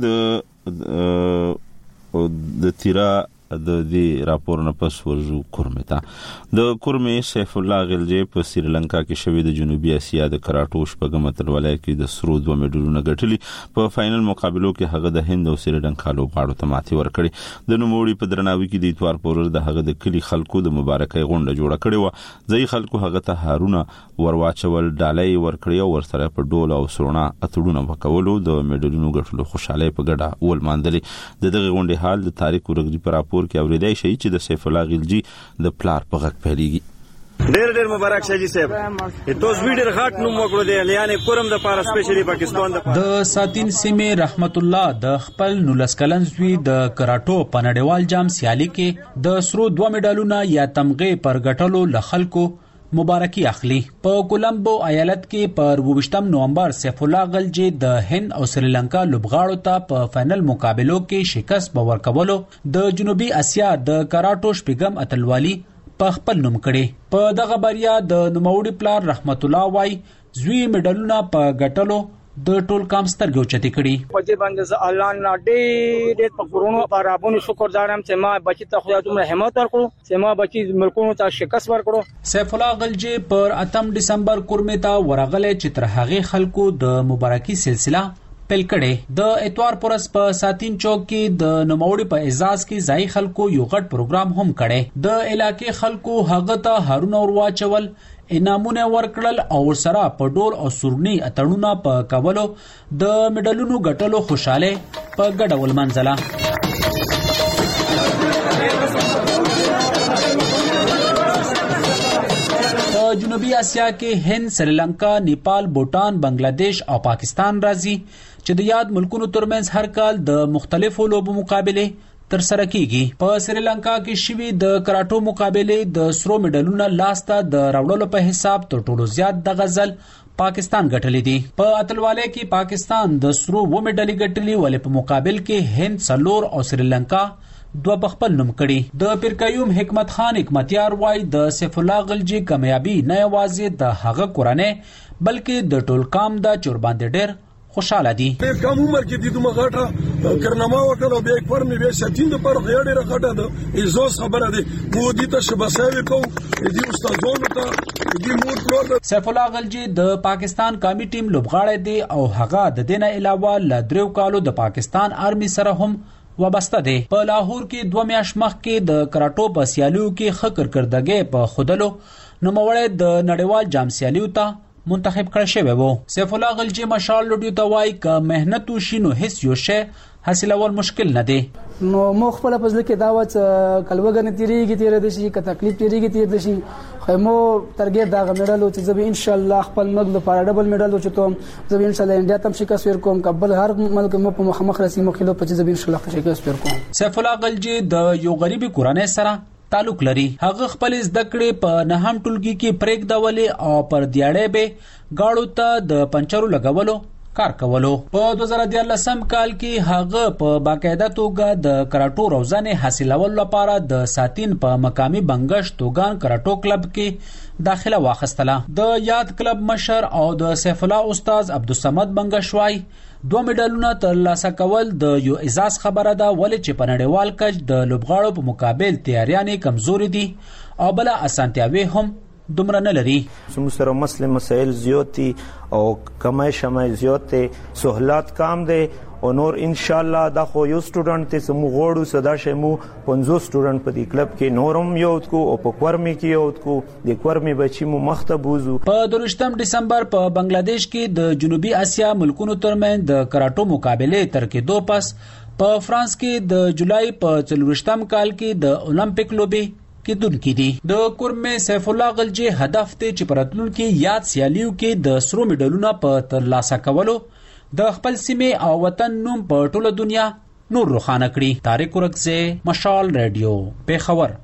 وګورئ. د تیرا د دې راپور نه پس ورجو کورمتا د کورمې سیف الله غلجی په سریلانکا کې شوی د جنوبي اسیا د کراټو شپږم اتلولای کې د سرو 2 میډالونه ګټلي. په فائنل مقابلو کې هغه د هند او سریلانکا لوبغاړو ته ماتې ورکړي. د نوموړي په درناوي کې د اتوار پورز د هغه د کلی خلکو د مبارکۍ غونډه جوړه کړې و. ځای خلکو هغه ته هارونه ورواچول ډالۍ ورکړي او ورسره په ډول او سرونه اتړونه وکولو د میډالونو ګټلو خوشاله په ګډه ولماندلې. دغه غونډې حال د تاریخ ورغلي پر راپور کې اوریدای شي چې د سیف الله غلجی د پلار په غږ پیلېږي. ډېر مبارک شي صاحب توس ویډر غاټ نوم وکړو دی یعنی کورم د پاره سپیشلی پاکستان د ساتین سیمه رحمت الله د خپل 19 کلن زوی د کراټو په نړیوال جام سیالي کې د سرو 2 میډالونه یا تمغه پر ګټلو لخلکو مبارکي اخلي. په کولمبو ایالت کې پر 28 نومبر سیف الله غلجی د هند او سریلانکا لوبغاړو ته په فائنل مقابلو کې شکست باور کولو د جنوبي اسیا د کراټو شپږم اتلوالي په خپل نوم کړي. په دغه بریا د نوموړي پلار رحمت الله وای زوی میډالونه په ګټلو د ټول کام سترګو چتی کړي. په دې باندې ز الله نه ډېر په پرونو پرابونو شکرګزارم چې ما بچی ته خدای دومره همت ورکړو چې ما بچی ملکونو ته شکست ورکړو. سیف الله غلجی پر 8 دسمبر کورمتا ورغله چې تر هغه خلکو د مبارکي سلسله پیل کړي. د اتوار پرس په ساتین چوک کې د نوموړي په اعزاز کې ځای خلکو یو غټ پروګرام هم کړي. د علاقې خلکو هغه ته هارونه ورواچول انعامونه ورکړل او سره په ډول او سورني اتړونه په کولو د میډالونو ګټلو خوشاله په ګډه ولمنځله. په جنوبي اسیا کې هند، سریلانکا، نیپال، بوتان، بنگلاديش او پاکستان راځي چې د یاد ملکونو ترمنځ هر کال د مختلفو لوبو مقابله تر سره کیږي. په سریلانکا کې شوی د کراټو مقابله د سرو میډالونو لاسته د راوړلو په حساب تر ټولو زیات د غزل پاکستان ګټلې دي. په اتلواله کې پاکستان د سرو و میډالي ګټلې ولې په مقابل کې هند څلور او سریلانکا 2 په خپل نوم کړي. د پیرکیوم حکمت خان حکمتیار وای د سیف الله غلجی کامیابی نه یوازې د هغه کورنۍ بلکې د ټول قام د چورباندې ډېر خوشاله دي. په کم عمر کې د دوه غاټه کرنما وکړو به یک فرمې به شتین پر غیړه غاټه ده ایزوس خبره ده مو دي ته شبساوي کو دي استادونو ته دي مور پلور. سیف الله غلجی د پاکستان قومي ټیم لوبغاړی دی او هغه د دینه علاوه ل 3 کالو د پاکستان آرمي سره هم وابسته دی. په لاهور کې 2 میاشت مخکې د کراټو په سیالیو کې خکر کردګي په خودلو نوموړی د نړیوال جام سیالیو ته منتخب کړی شوی وو. سیف الله غلجی مشال لډیو ته وایي ک مهنت وشي نو هیڅ یو شی حاصلول مشکل نه دی. نو مخ په پزله کې داوت کلوګنه تیرې د شي ک تکلیف تیرې د شي خو مو ترګه دا غمړلو چې زه ان شاء الله خپل مګ لپاره ډبل میډل وچتم. زه ان شاء الله انډیا تم شکست ور کوم قبل هر ملک مو په مخ رسي مخلو په چې زه ان شاء الله شکست ور کوم. سیف الله غلجی د یو غریبي کورنۍ سره تعلق لري. هغه خپل زده کړې په نهم ټولګي کې پریک دولې او پر دیاړې به گاړو ته د پنچرو لګولو کار کولو. په 2013 کال کې هغه په باقاعده توګه د کراټو روزانه حاصلولو لپاره د ساتین په مقامی بنگش توګان کراټو کلب کې داخله واخستله. د یاد کلب مشر او د سیف الله استاد عبدالصمد بنگشوای 2 میډالونه ترلاسه کول د یو اعزاز خبره ده ولې چې په نړیوال کچ د لوبغاړو په مقابل تیاریانې کمزوري دي او بل اسانتیاوي هم دومره نه لري. زموږ سره مسایل زیات دي او کمای شمای زیات دي سہولت کم دي او نور ان شاء الله دا خو یو سټوډنټ ته سمو غوړو صدا شمو 50 سټوډنټ په دې کلب کې نورم یو کو او په کورمي کې یو کو د کورمي بچي مو مختبوزو. په 23 دسمبر په بنگلاديش کې د جنوبي اسیا ملکونو ترمن د کراټو مقابله تر کې 2 پس په فرانس کې د جولای په 24 کال کې د اولمپیک لوبي کې دونکو دي. د کورمه سیف الله غلجی هدف ته چې پرتلون کې یاد سیالیو کې د سرو میډالونو په ترلاسه کولو د خپل سیمه او وطن نوم په ټوله دنیا نور روښانه کړي. طارق ورکزه مشال رادیو پیښور.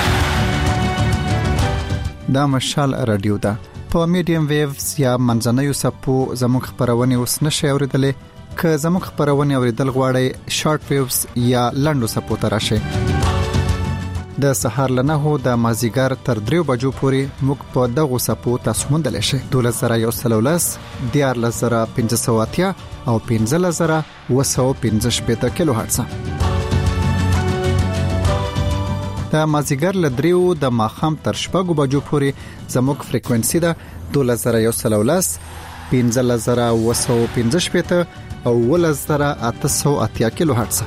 دا مشال رادیو ده په میډیم ویوز یا منځنوي سپو زموږ خبرونه اوس نشي اوریدلې که زموږ خبرونه اوریدل غواړئ شارټ ویوز یا لنډو سپو ته راشئ. د سحر لنهو د مازیګر تر 3 بجو پورې موږ په دغه سپو تاسو موندل شئ. 12113 14580 او 15215 کیلو هرتز. د مازیګر ل 3 د ماخام تر 6 بجو پورې زموږ فریکوئنسي ده 12113 15215 او 11880 کیلو هرتز.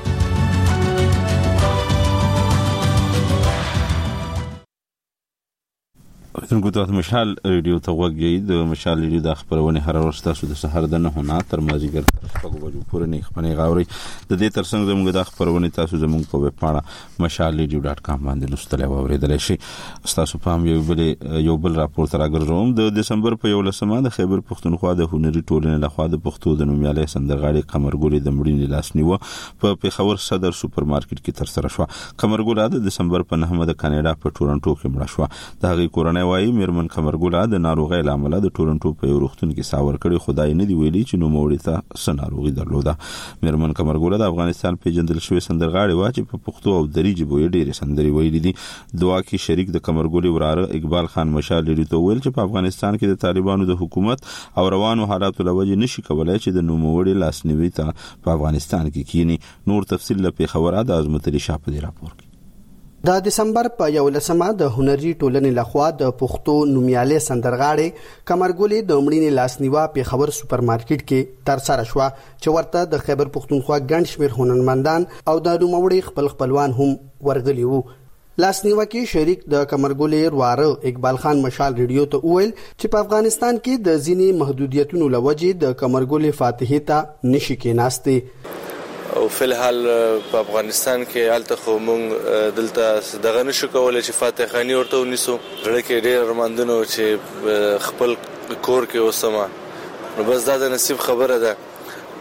څنګه تاسو مشال ریډیو ته وګورئ. د مشال ریډیو د خبرونه هر ورځ تاسو د سحر د 9 نه تر مازیګر تر 6 بجو پورې نه خبرونه غاوري. د دې ترڅنګ زموږ د خبرونه تاسو زموږ په ویب پاڼه mashalradio.com باندې لوستلی او اوریدلی شئ. تاسو په یو بل راپور تر راګرځوم. د دسمبر په 11 د خیبر پښتونخوا د هنري ټولنې لخوا د پښتو د نومیالي سندرغاړي قمرګل د مړینې لاسنیوه په پیښور صدر سوپر مارکیټ کې تر سره شو. قمرګل د دسمبر په 9 د کاناډا په ټورنټو کې مړه شو. د هغې کورنۍ وایي میرمن قمرګل د ناروغۍ لامل د ټورنټو په یو روغتون کې ساور کړي. خدای نه دی ویلي چې نو موري ته څه ناروغي درلوده. میرمن قمرګل د افغانستان پیژندل شوی سندرغاړي و چې په پښتو او دري ژبو یې ډېرې سندرې ویلي دي. دعا کې شریک د قمرګل وراره اقبال خان مشال لري ته ویل چې په افغانستان کې د طالبانو د حکومت او روانو حالاتو لوجه نشي کولای چې د نوموړي لاسنیوي ته په افغانستان کې کینی. نور تفصیل له پیښور د عظمت علي شاه په راپور کې. د دسمبر په 11 د هنري ټولنې لخوا د پښتو نومیالي سندرغاړي قمرګل د مړینې لاسنیوه په خبر سوپر مارکیټ کې تر سره شو چې ورته د خیبر پښتونخوا ګڼ شمېر هنرمندان او د نوموړي خپلوان هم ورغلي وو. لاسنیوه کې شریک د قمرګل وراره اقبال خان مشال ریډیو ته وویل چې په افغانستان کې د ځینې محدودیتونو لوجې د قمرګل فاتحې ته نشي کېناستې او فلحال په افغانستان کې حالت خو مونږ دلته دغه نشو کولای چې فاتح خانی ورته ونیسو. لړ کې ډېر ارماندنو چې خپل کور کې اوسما نو بس دا د نصیب خبره ده.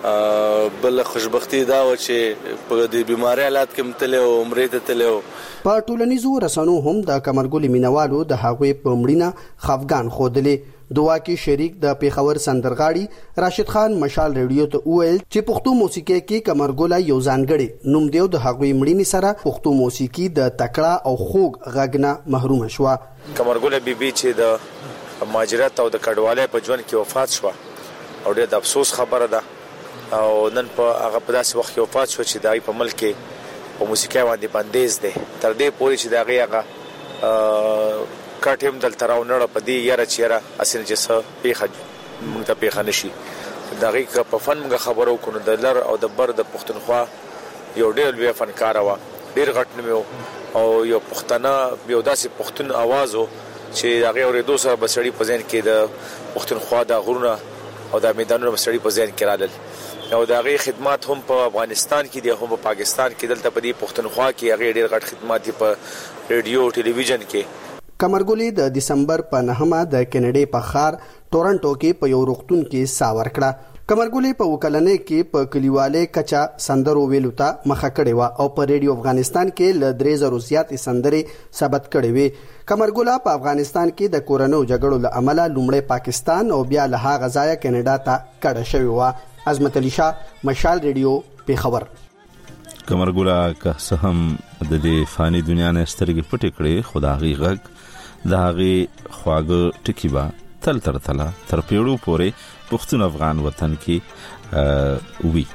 بل خوشبختی دا و چې په دې بیماری حالات کې متله او عمرې ته تلو. په ټولنیزو رسنیو هم د کمرګل مینوالو د هغوی په مړینه خفګان خوده. دوا کې شریک د پیښور سندرغاړي راشد خان مشال ریډیو ته وویل چې پښتو موسیقي کې کمرګل یو ځانګړي نوم دی. د هغوی مړینې سره پښتو موسیقي د تکړه او خوږ غږنه محروم شو. کمرګل بیبي چې د مهاجرت او د کډوالۍ په ژوند کې وفات شو او ډېر د افسوس خبره ده او نن په هغه په داسې وخت کې وفات شو چې دای په ملک کې په موسیقي باندې بندیز دی تر دې پورې چې هغه کټیم دل تراو نړ په دې یاره چیرې اسنه چې پیخه موږ ته پیخه نشي دغه په فن موږ خبرو کو د لر او د بر د پښتونخوا یو ډېر لوی فنکار و ډېر غټ نوم او یو پښتنه یو داسې پښتون आवाज چې هغه اورېدو سره بسړی په ځین کې د پښتونخوا د غرونه او د میدانونو بسړی په ځین کې رالل او دغه خدمات هم په افغانستان کې دي هم په پاکستان کې دلته په دې پښتونخوا کې هغه ډېر غټ خدمات دي په ریډیو ټلویزیون کې. کمرګل د دسمبر په 9 د کینیډا په ښار ټورنټو کې په یو روغتون کې ساور کړه. کمرګل په وکلنې کې په کلیواله کچا سندرو ویلو ته مخه کړې و او په ریډیو افغانستان کې ل 3000 زیات سندرې ثبت کړې وي. کمرګل په افغانستان کې د کورونو جګړو له امله لومړی پاکستان او بیا له هغه ځای کینیډا ته کډه شوی و. عظمت علي شاه مشال ریډیو پیښور. کمرګل که څه هم د دې فانی دنیا نه سترګې پټې کړې خدای غږ د هغه خواږه ټکی با تل تر پیړو پورې پښتون افغان وطن کې وی.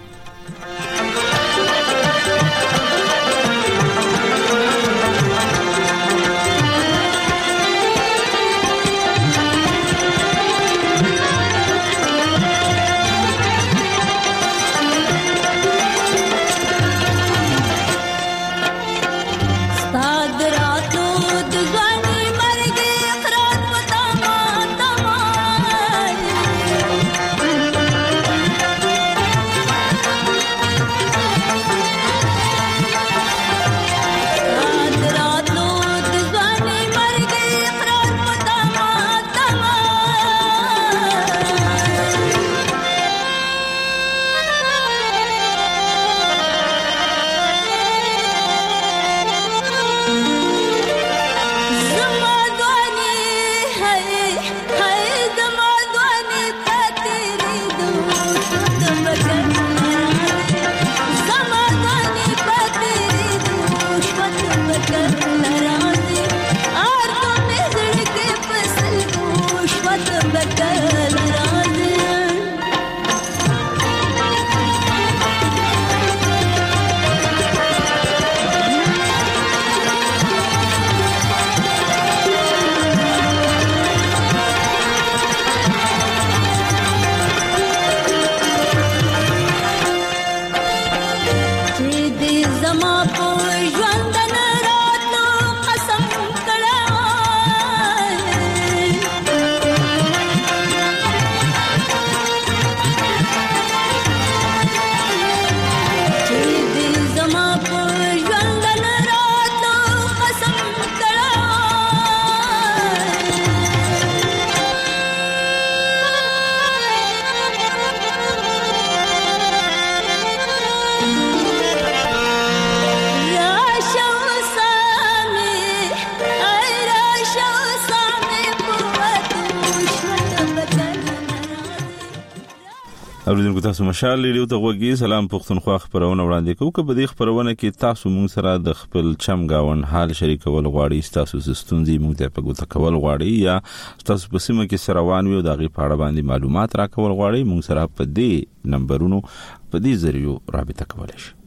اوریدونکو تاسو مشال ریډیو ته وګورئ. سلام پښتونخوا خبرونه وړاندې کوو. که په دې خبرونه کې تاسو مونږ سره د خپل چم گاون حال شریکول غواړئ، تاسو ستونزې مونږ ته په ګوته کول غواړئ یا تاسو په سیمه کې سروان وي او د غي پاړه باندې معلومات راکول غواړئ، مونږ سره په دې نمبرونو په دې ذریعو رابطه کولای شئ.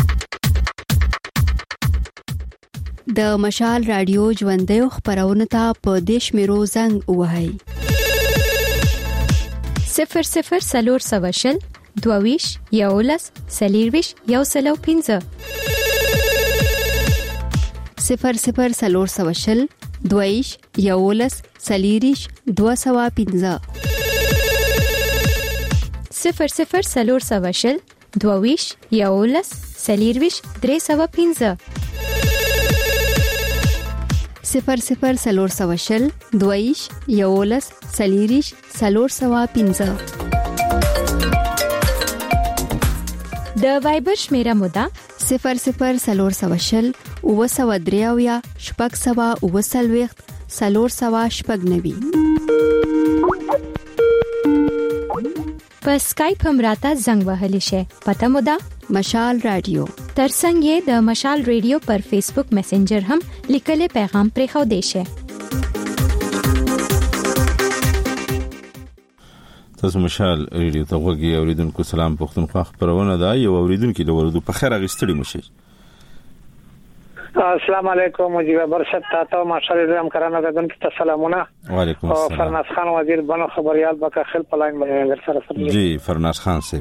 د مشال رادیو ژوندۍ خبرونه ته په دیش میرو زنګ وهاي 00 سلور سواشل دوویش یولس سلیرویش یوسلو 15 00 سلور سواشل دوویش یولس سلیریش 215 00 سلور سواشل دوویش یولس سلیرویش 315 00 سلور سواشل دویش یولس سلیریش سلور سوا 15 د وایبر شمیره مودا 00 اوسودریاویا شپږ سوا اوسلويخت 390 په اسکایپ هم راته زنګ وهلی شي. پته مودا مشال رادیو. ترڅنګ د مشال رادیو پر فیسبوک میسنجر هم لیکلي پیغام پرې خو دی شي. تاسو مشال ریډیو ته وګورئ. اوریدونکو سلام پښتونخوا خبرونه ده. یو اوریدونکو د ورودو په خیر غستړي مشي. السلام علیکم مجيب برشت تاسو ماشال رحم کرانه دن کی سلامونه. وعلیکم السلام. فرناز خان وزیر بنو خبريال بکا خل پلاین باندې سره سره. جی فرناز خان صاحب.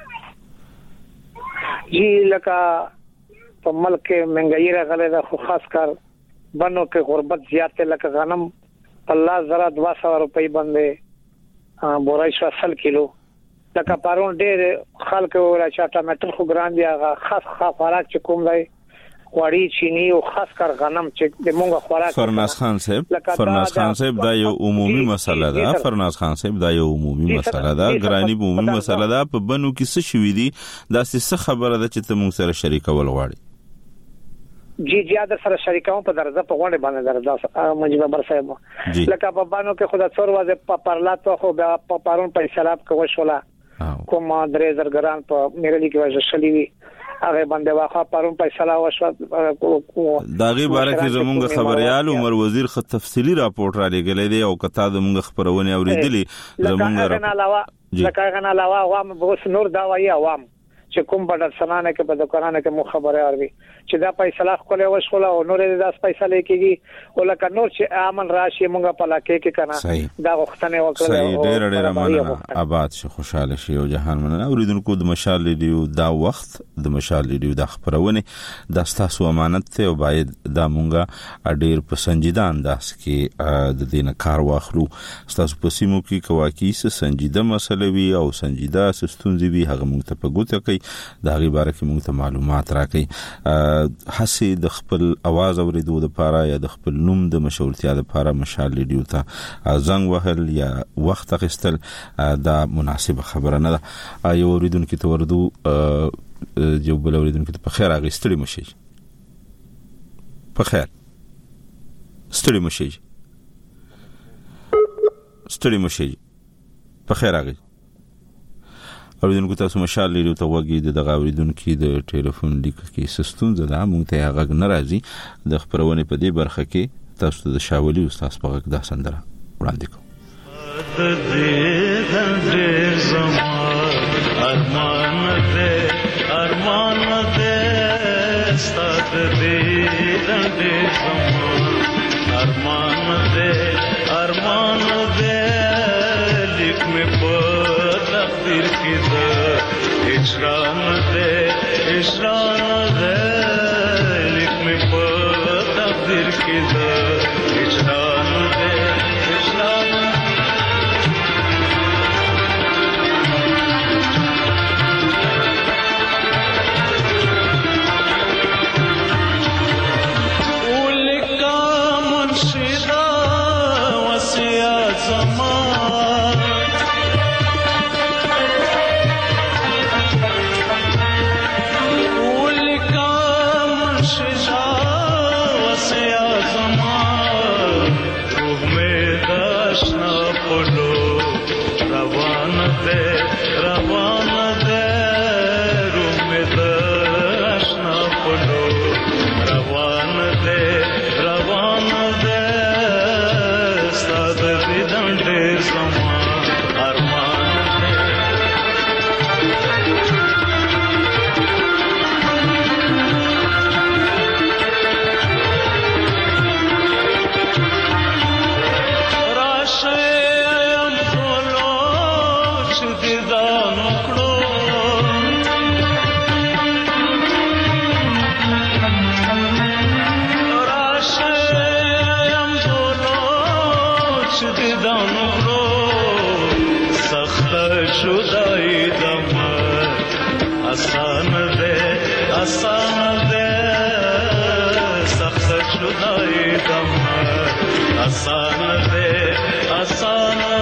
جی لکه په ملک مهنګای راغله د خاص کار بنو کې غربت زیات لکه غنم الله زرا 200 روپۍ باندې بورای شو اصل کیلو لکه پرون ډېر خلک ولا چې ټماټر خو ګران دی هغه خاص خوراک چې کوم دی وړي چینی او خاص کار غنم چې د مونږه خوراک. فرناز خان صاحب دا یو عمومي مسله ده. فرناز خان صاحب دا یو عمومي مسله ده. ګرانی عمومي مسله ده. په بنو کې څه شوې دي دا څه خبره ده چې ته مونږ سره شریکول غواړي. جی زیاده سره شریکاو په درځه په غونډه باندې درځه مجيب بر صاحب لکه په بانو کې خدای څور وځه په پرلاتو خو په پارون پیسې لاب کوي شولا کوم درې زرګران په میرلی کې وځه شلی وی هغه باندې واخا پرون پیسې لا وشو داغي باره کې زمونږ خبريال عمر وزیر خط تفصيلي راپورټ را لګلې دی او کته زمونږ خبرونه اوریدلې زمونږ لکه علاوه عوام به نور دا وایي عوام چې کوم بدر سنانه کې په دکانانه کې مو خبره اوري چې دا پیسې لا خپل وشوله او نور دې داس پیسې لیکيږي او لکه نور چې امن راشي مونږه په لاکه کې کنه دا وختنه وکړه. ډېر مننه. آباد شي خوشاله شي او جهان مننه. اوریدونکو د مشال ریډیو دا وخت د مشال ریډیو د خبرونه د تاسو امانت ته او باید دا مونږه ډېر پسندیده انداز کې د دینه کار واخلو. تاسو په سیمو کې کواکې سنجیده مسله وي او سنجیده ستونزې وي هغه مونږ ته په ګوته کوي دا غي باره کې مونږ ته معلومات راکړي. حسي د خپل आवाज اوریدو د پاره یا د خپل نوم د مشورتیا د پاره مشال ریډیو ته زنګ وهل یا وخت اخیستل دا مناسبه خبره نه ده. یو اوریدونکو ته وردو جو بل اوریدونکو ته په خیر اغستړي مشي. په خیر ستړي مشي. ستړي مشي. په خیر اغي اوریدونکو تاسو مشال ریډیو ته وګورئ. د غاوریدونکو د ټلیفون لیک کې سستون زده مونږ ته هغه ناراضي د خبرونه په دې برخه کې تاسو د شاولي استاد په غږ د سندره وړاندې کوم. इशरान दे लिख में तकदीर की इशरान दे उलिका मुंशिदा वसिया ज़मान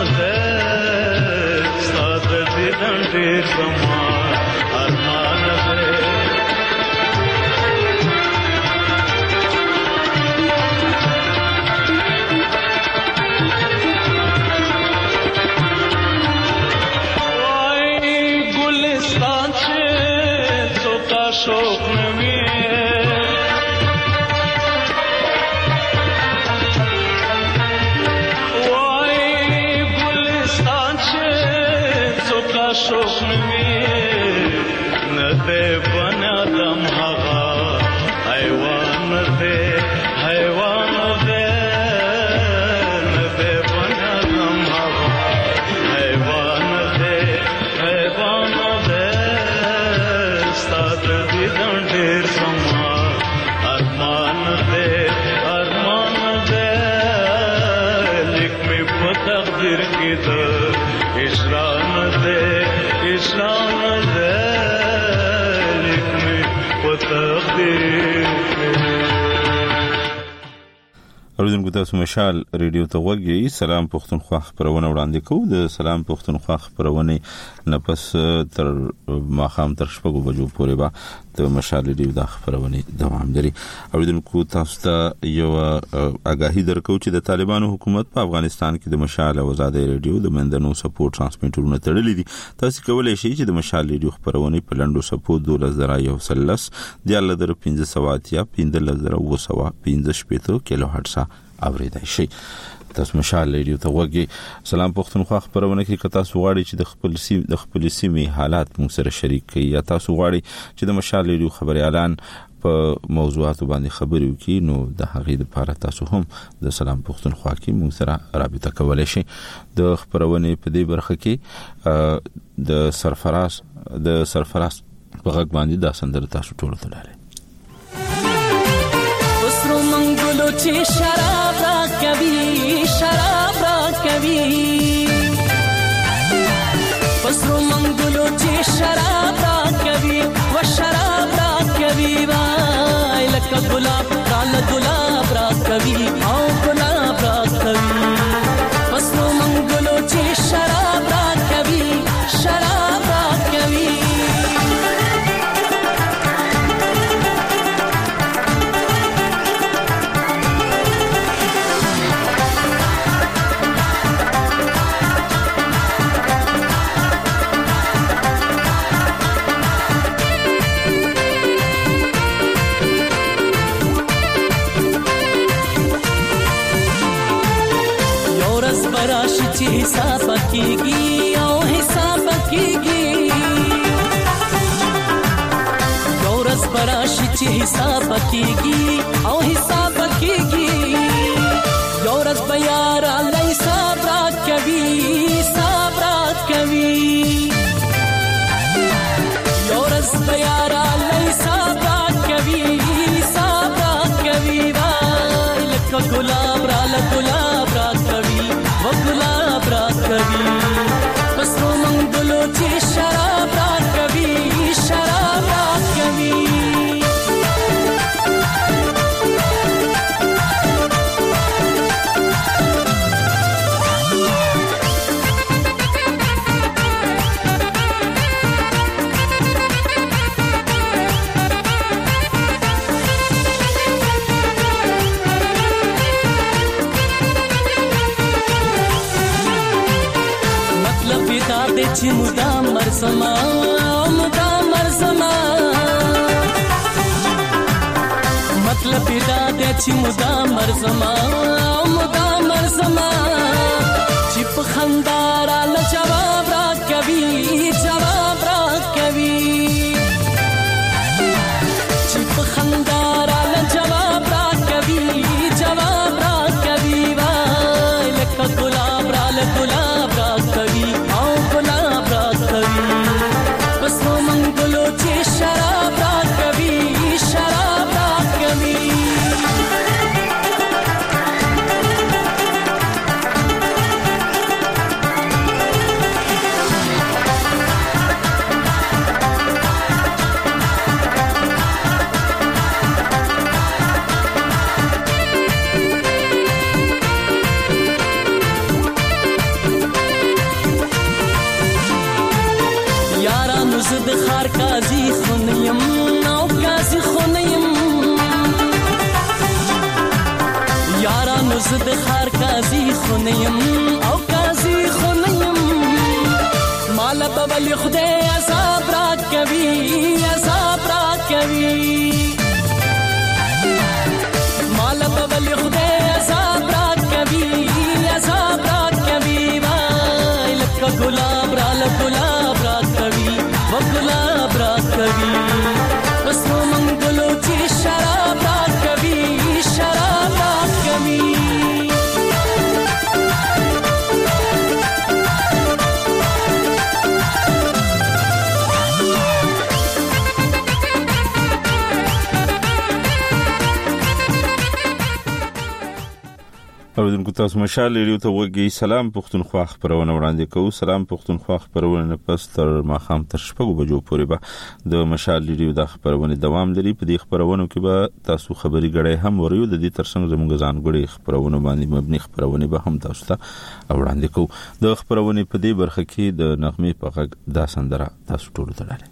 आसान दे साद दे ढेर समा अरमान څوک نوي نه دی بني آدم هغه حیوان دی حیوان دی نه دی بني آدم هغه حیوان دی حیوان دی ستا د دیدن ډېر زما ارمان دی ارمان دی لیک مې په تقدیر کې ده اسلام دے اسلام دے لیک میں پتقدیر اوریدونکو تاسو مشال ریډیو ته وګورئ. سلام پښتونخوا خبرونه وړاندې کوو. د سلام پښتونخوا خبرونه نفس تر ماخام تر شپږو بجو پورې به د مشال ریډیو د خبرونه دوام لري. اوریدونکو تاسو ته یو آگاهی درکو چې د طالبانو حکومت په افغانستان کې د مشال او آزادۍ ریډیو د مندنو سپورټ ترانسمیټرونه تړلي دي. تاسو کولای شئ چې د مشال ریډیو خبرونه په لندو سپورټ 2013 کیلو هرتز اوریدای شي. تاسو مشال ریډیو ته وګورئ. سلام پښتونخوا خبرونه کې کتا سو غواړي چې د خپل سیمې حالات موږ سره شریک کړئ یا تاسو غواړي چې د مشال ریډیو خبري اعلان په موضوعاتو باندې خبرې وکړي نو د هغې لپاره تاسو هم د سلام پښتونخوا کې موږ سره رابطه کولای شئ. د خبرونه په دې برخه کې د سرفراز په غږ باندې دا سندره تاسو ټول ته لري. وسرو منګلو چې شراب را کوي وسرو منګلو چې شراب را کوي و شراب را کوي وای لکه ګلاب کال ګلاب را کوي او ګلاب را کوي وسرو منګلو چې شراب را کوي شراب را کوي حساب کیږي او حساب کیږي یورس براشي چې حساب کیږي او حساب کیږي یورس بیار الله حساب را کوي یورس بیار الله حساب را کوي وای لکه ګلاب را ګلاب را کوي و ګلاب را کوي وسرو منګلو چې شراب را کوي شراب را کوي چې مدام مرسما مطلب دا دی چې مدام مرسما چې په خندا را جواب را کوي چې په خندا را جواب را کوي وای لکه ګلاب را ګلاب را کوي وسرو منګلو چې شراب را کوي زد خار قاضي خونیم او قاضي خونیم یارانو زد خار قاضي خونیم او قاضي خونیم مال په ولي خدای عذاب را کوي مال په ولي خدای عذاب را کوي وای لکه ګلاب را اوریدونکو تاسو مشال ریډیو ته وګورئ. سلام پښتونخوا خبرونه وړاندې کوو. سلام پښتونخوا خبرونه پس تر ماخام تر شپږو بجو پورې به د مشال ریډیو د خبرونه دوام لري. په دې خبرونو کې به تاسو خبري غړې هم وریو. د دې ترڅنګ زموږ ځانګړي خبرونه باندې مبني خبرونه به هم تاسو ته وړاندې کوو. د خبرونه په دې برخه کې د نغمې په غږ دا سندره تاسو ټول ته لري.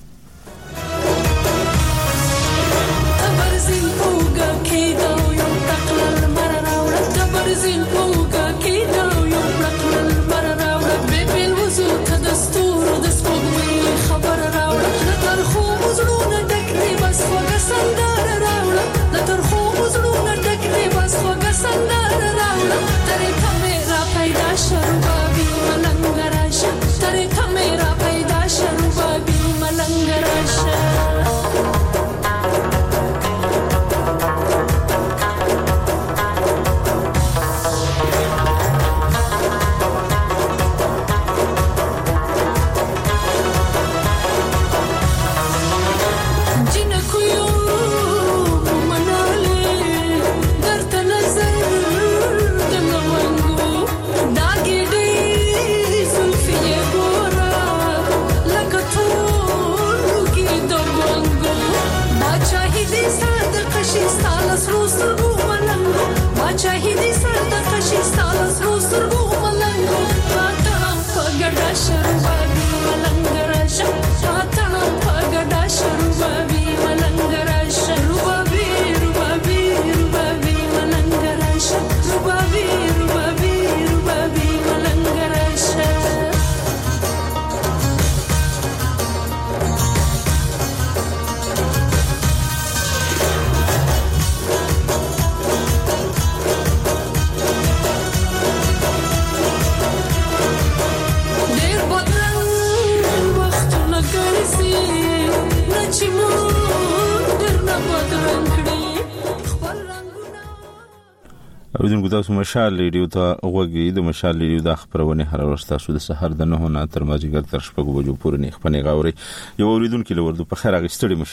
اوریدونکو تاسو مشال ریډیو ته وګورئ. د مشال ریډیو د خبرونه هر ورځ تاسو د سحر د 9 نه تر مازیګر تر شپږو بجو پورې نه خپنه غاوري. یو اوریدونکو لورد په خیر اغستړي مشه.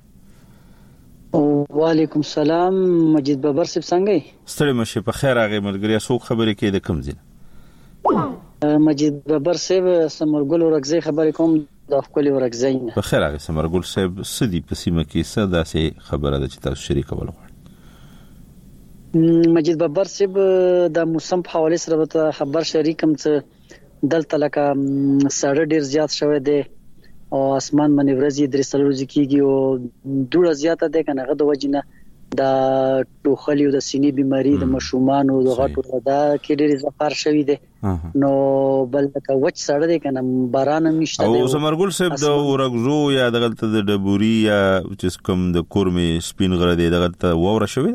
وعلیکم السلام مجید بابر صاحب څنګه یې؟ ستړي مشه په خیر اغه ملګری څوک خبرې کې د کم ځین؟ مجید بابر صاحب سمرګل ورغزي خبرې کوم د خپل ورغزي نه. په خیر اغه سمرګل صاحب سدي په سیمه کې صدا سي خبره ده چې تاسو شریک ول. مجید بابر صاحب د موسم په حواله سره به خبر شریکم چې دلته لکه ساړه ډیر زیات شوی دی او اسمان باندې ورځي درې څلور کېږي او ډوړه زیاته ده کنه غو د وجنه د ټوخلی او د سینې بيماري د مشومان او د غټو دا کې ډیر زفار شوی دی نو بل لکه وچ ساړه دی کنه باران نشته او سمرګل صاحب د ورغزو یا دغلت د ډبوري یا چې کوم د کورمي سپین غره دی دغلت ووره شوی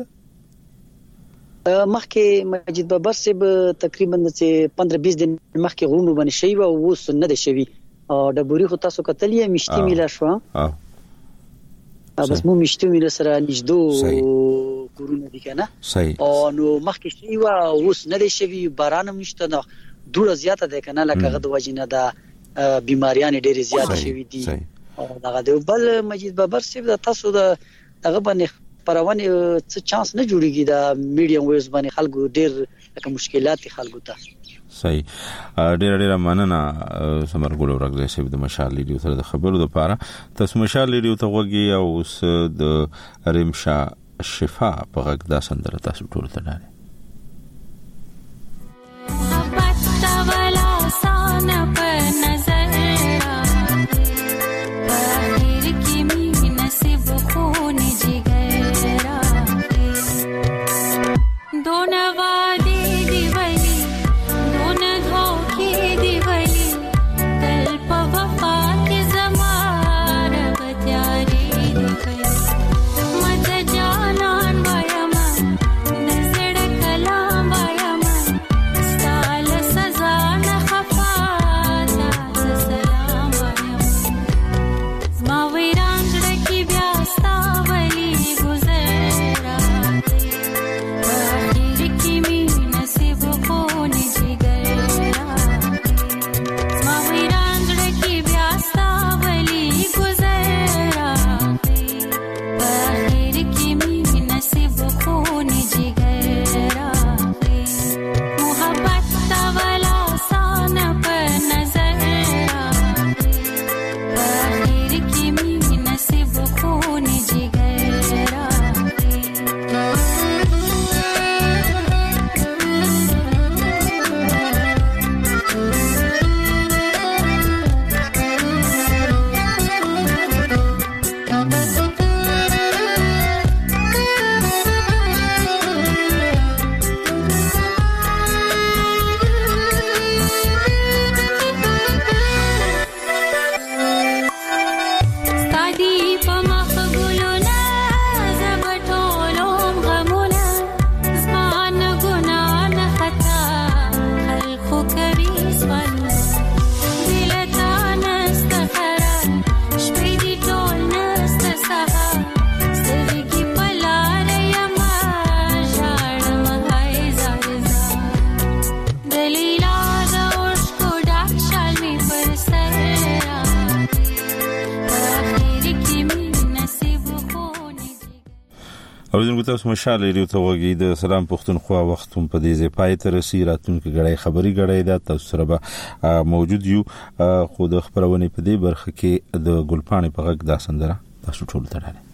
مخکې مجید بابر صاحب تقریبا 15-20 دن مخکې غرونو باندې شي او اوس نه دی شوی او ډبوري خو تاسو کتلې مشتي میلا شو بس مو مشتي میلا سره نږدې کورونه دي کنه او نو مخکې شي او اوس نه دی شوی باران نشته نو ډوړه زیاته ده کنه لکه غد وجنه دا بیماریان ډېر زیات شوی دي او دغه بل مجید بابر صاحب تاسو د هغه باندې پرونه څه چانس نه جوړیږي دا میډیم ویوز باندې خلکو ډېر لکه مشکلات خلکو ته صحیح ډېر مننه سمرګل ورغزي صاحب د مشال ریډیو سره د خبرو لپاره. تاسو مشال ریډیو ته وګورئ او اوس د رمشا شفا په غږ دا سندره تاسو ټول ته لري. اوریدونکو تاسو مشال ریډیو ته وګورئ د سلام پښتونخوا وخت هم په دې ځای پای ته رسي راتلونکي غړي خبري غړي دا تاسو سره به موجود یو خو د خبرونه په دې برخه کې د ګلپانې په غږ دا سندره تاسو ټول ته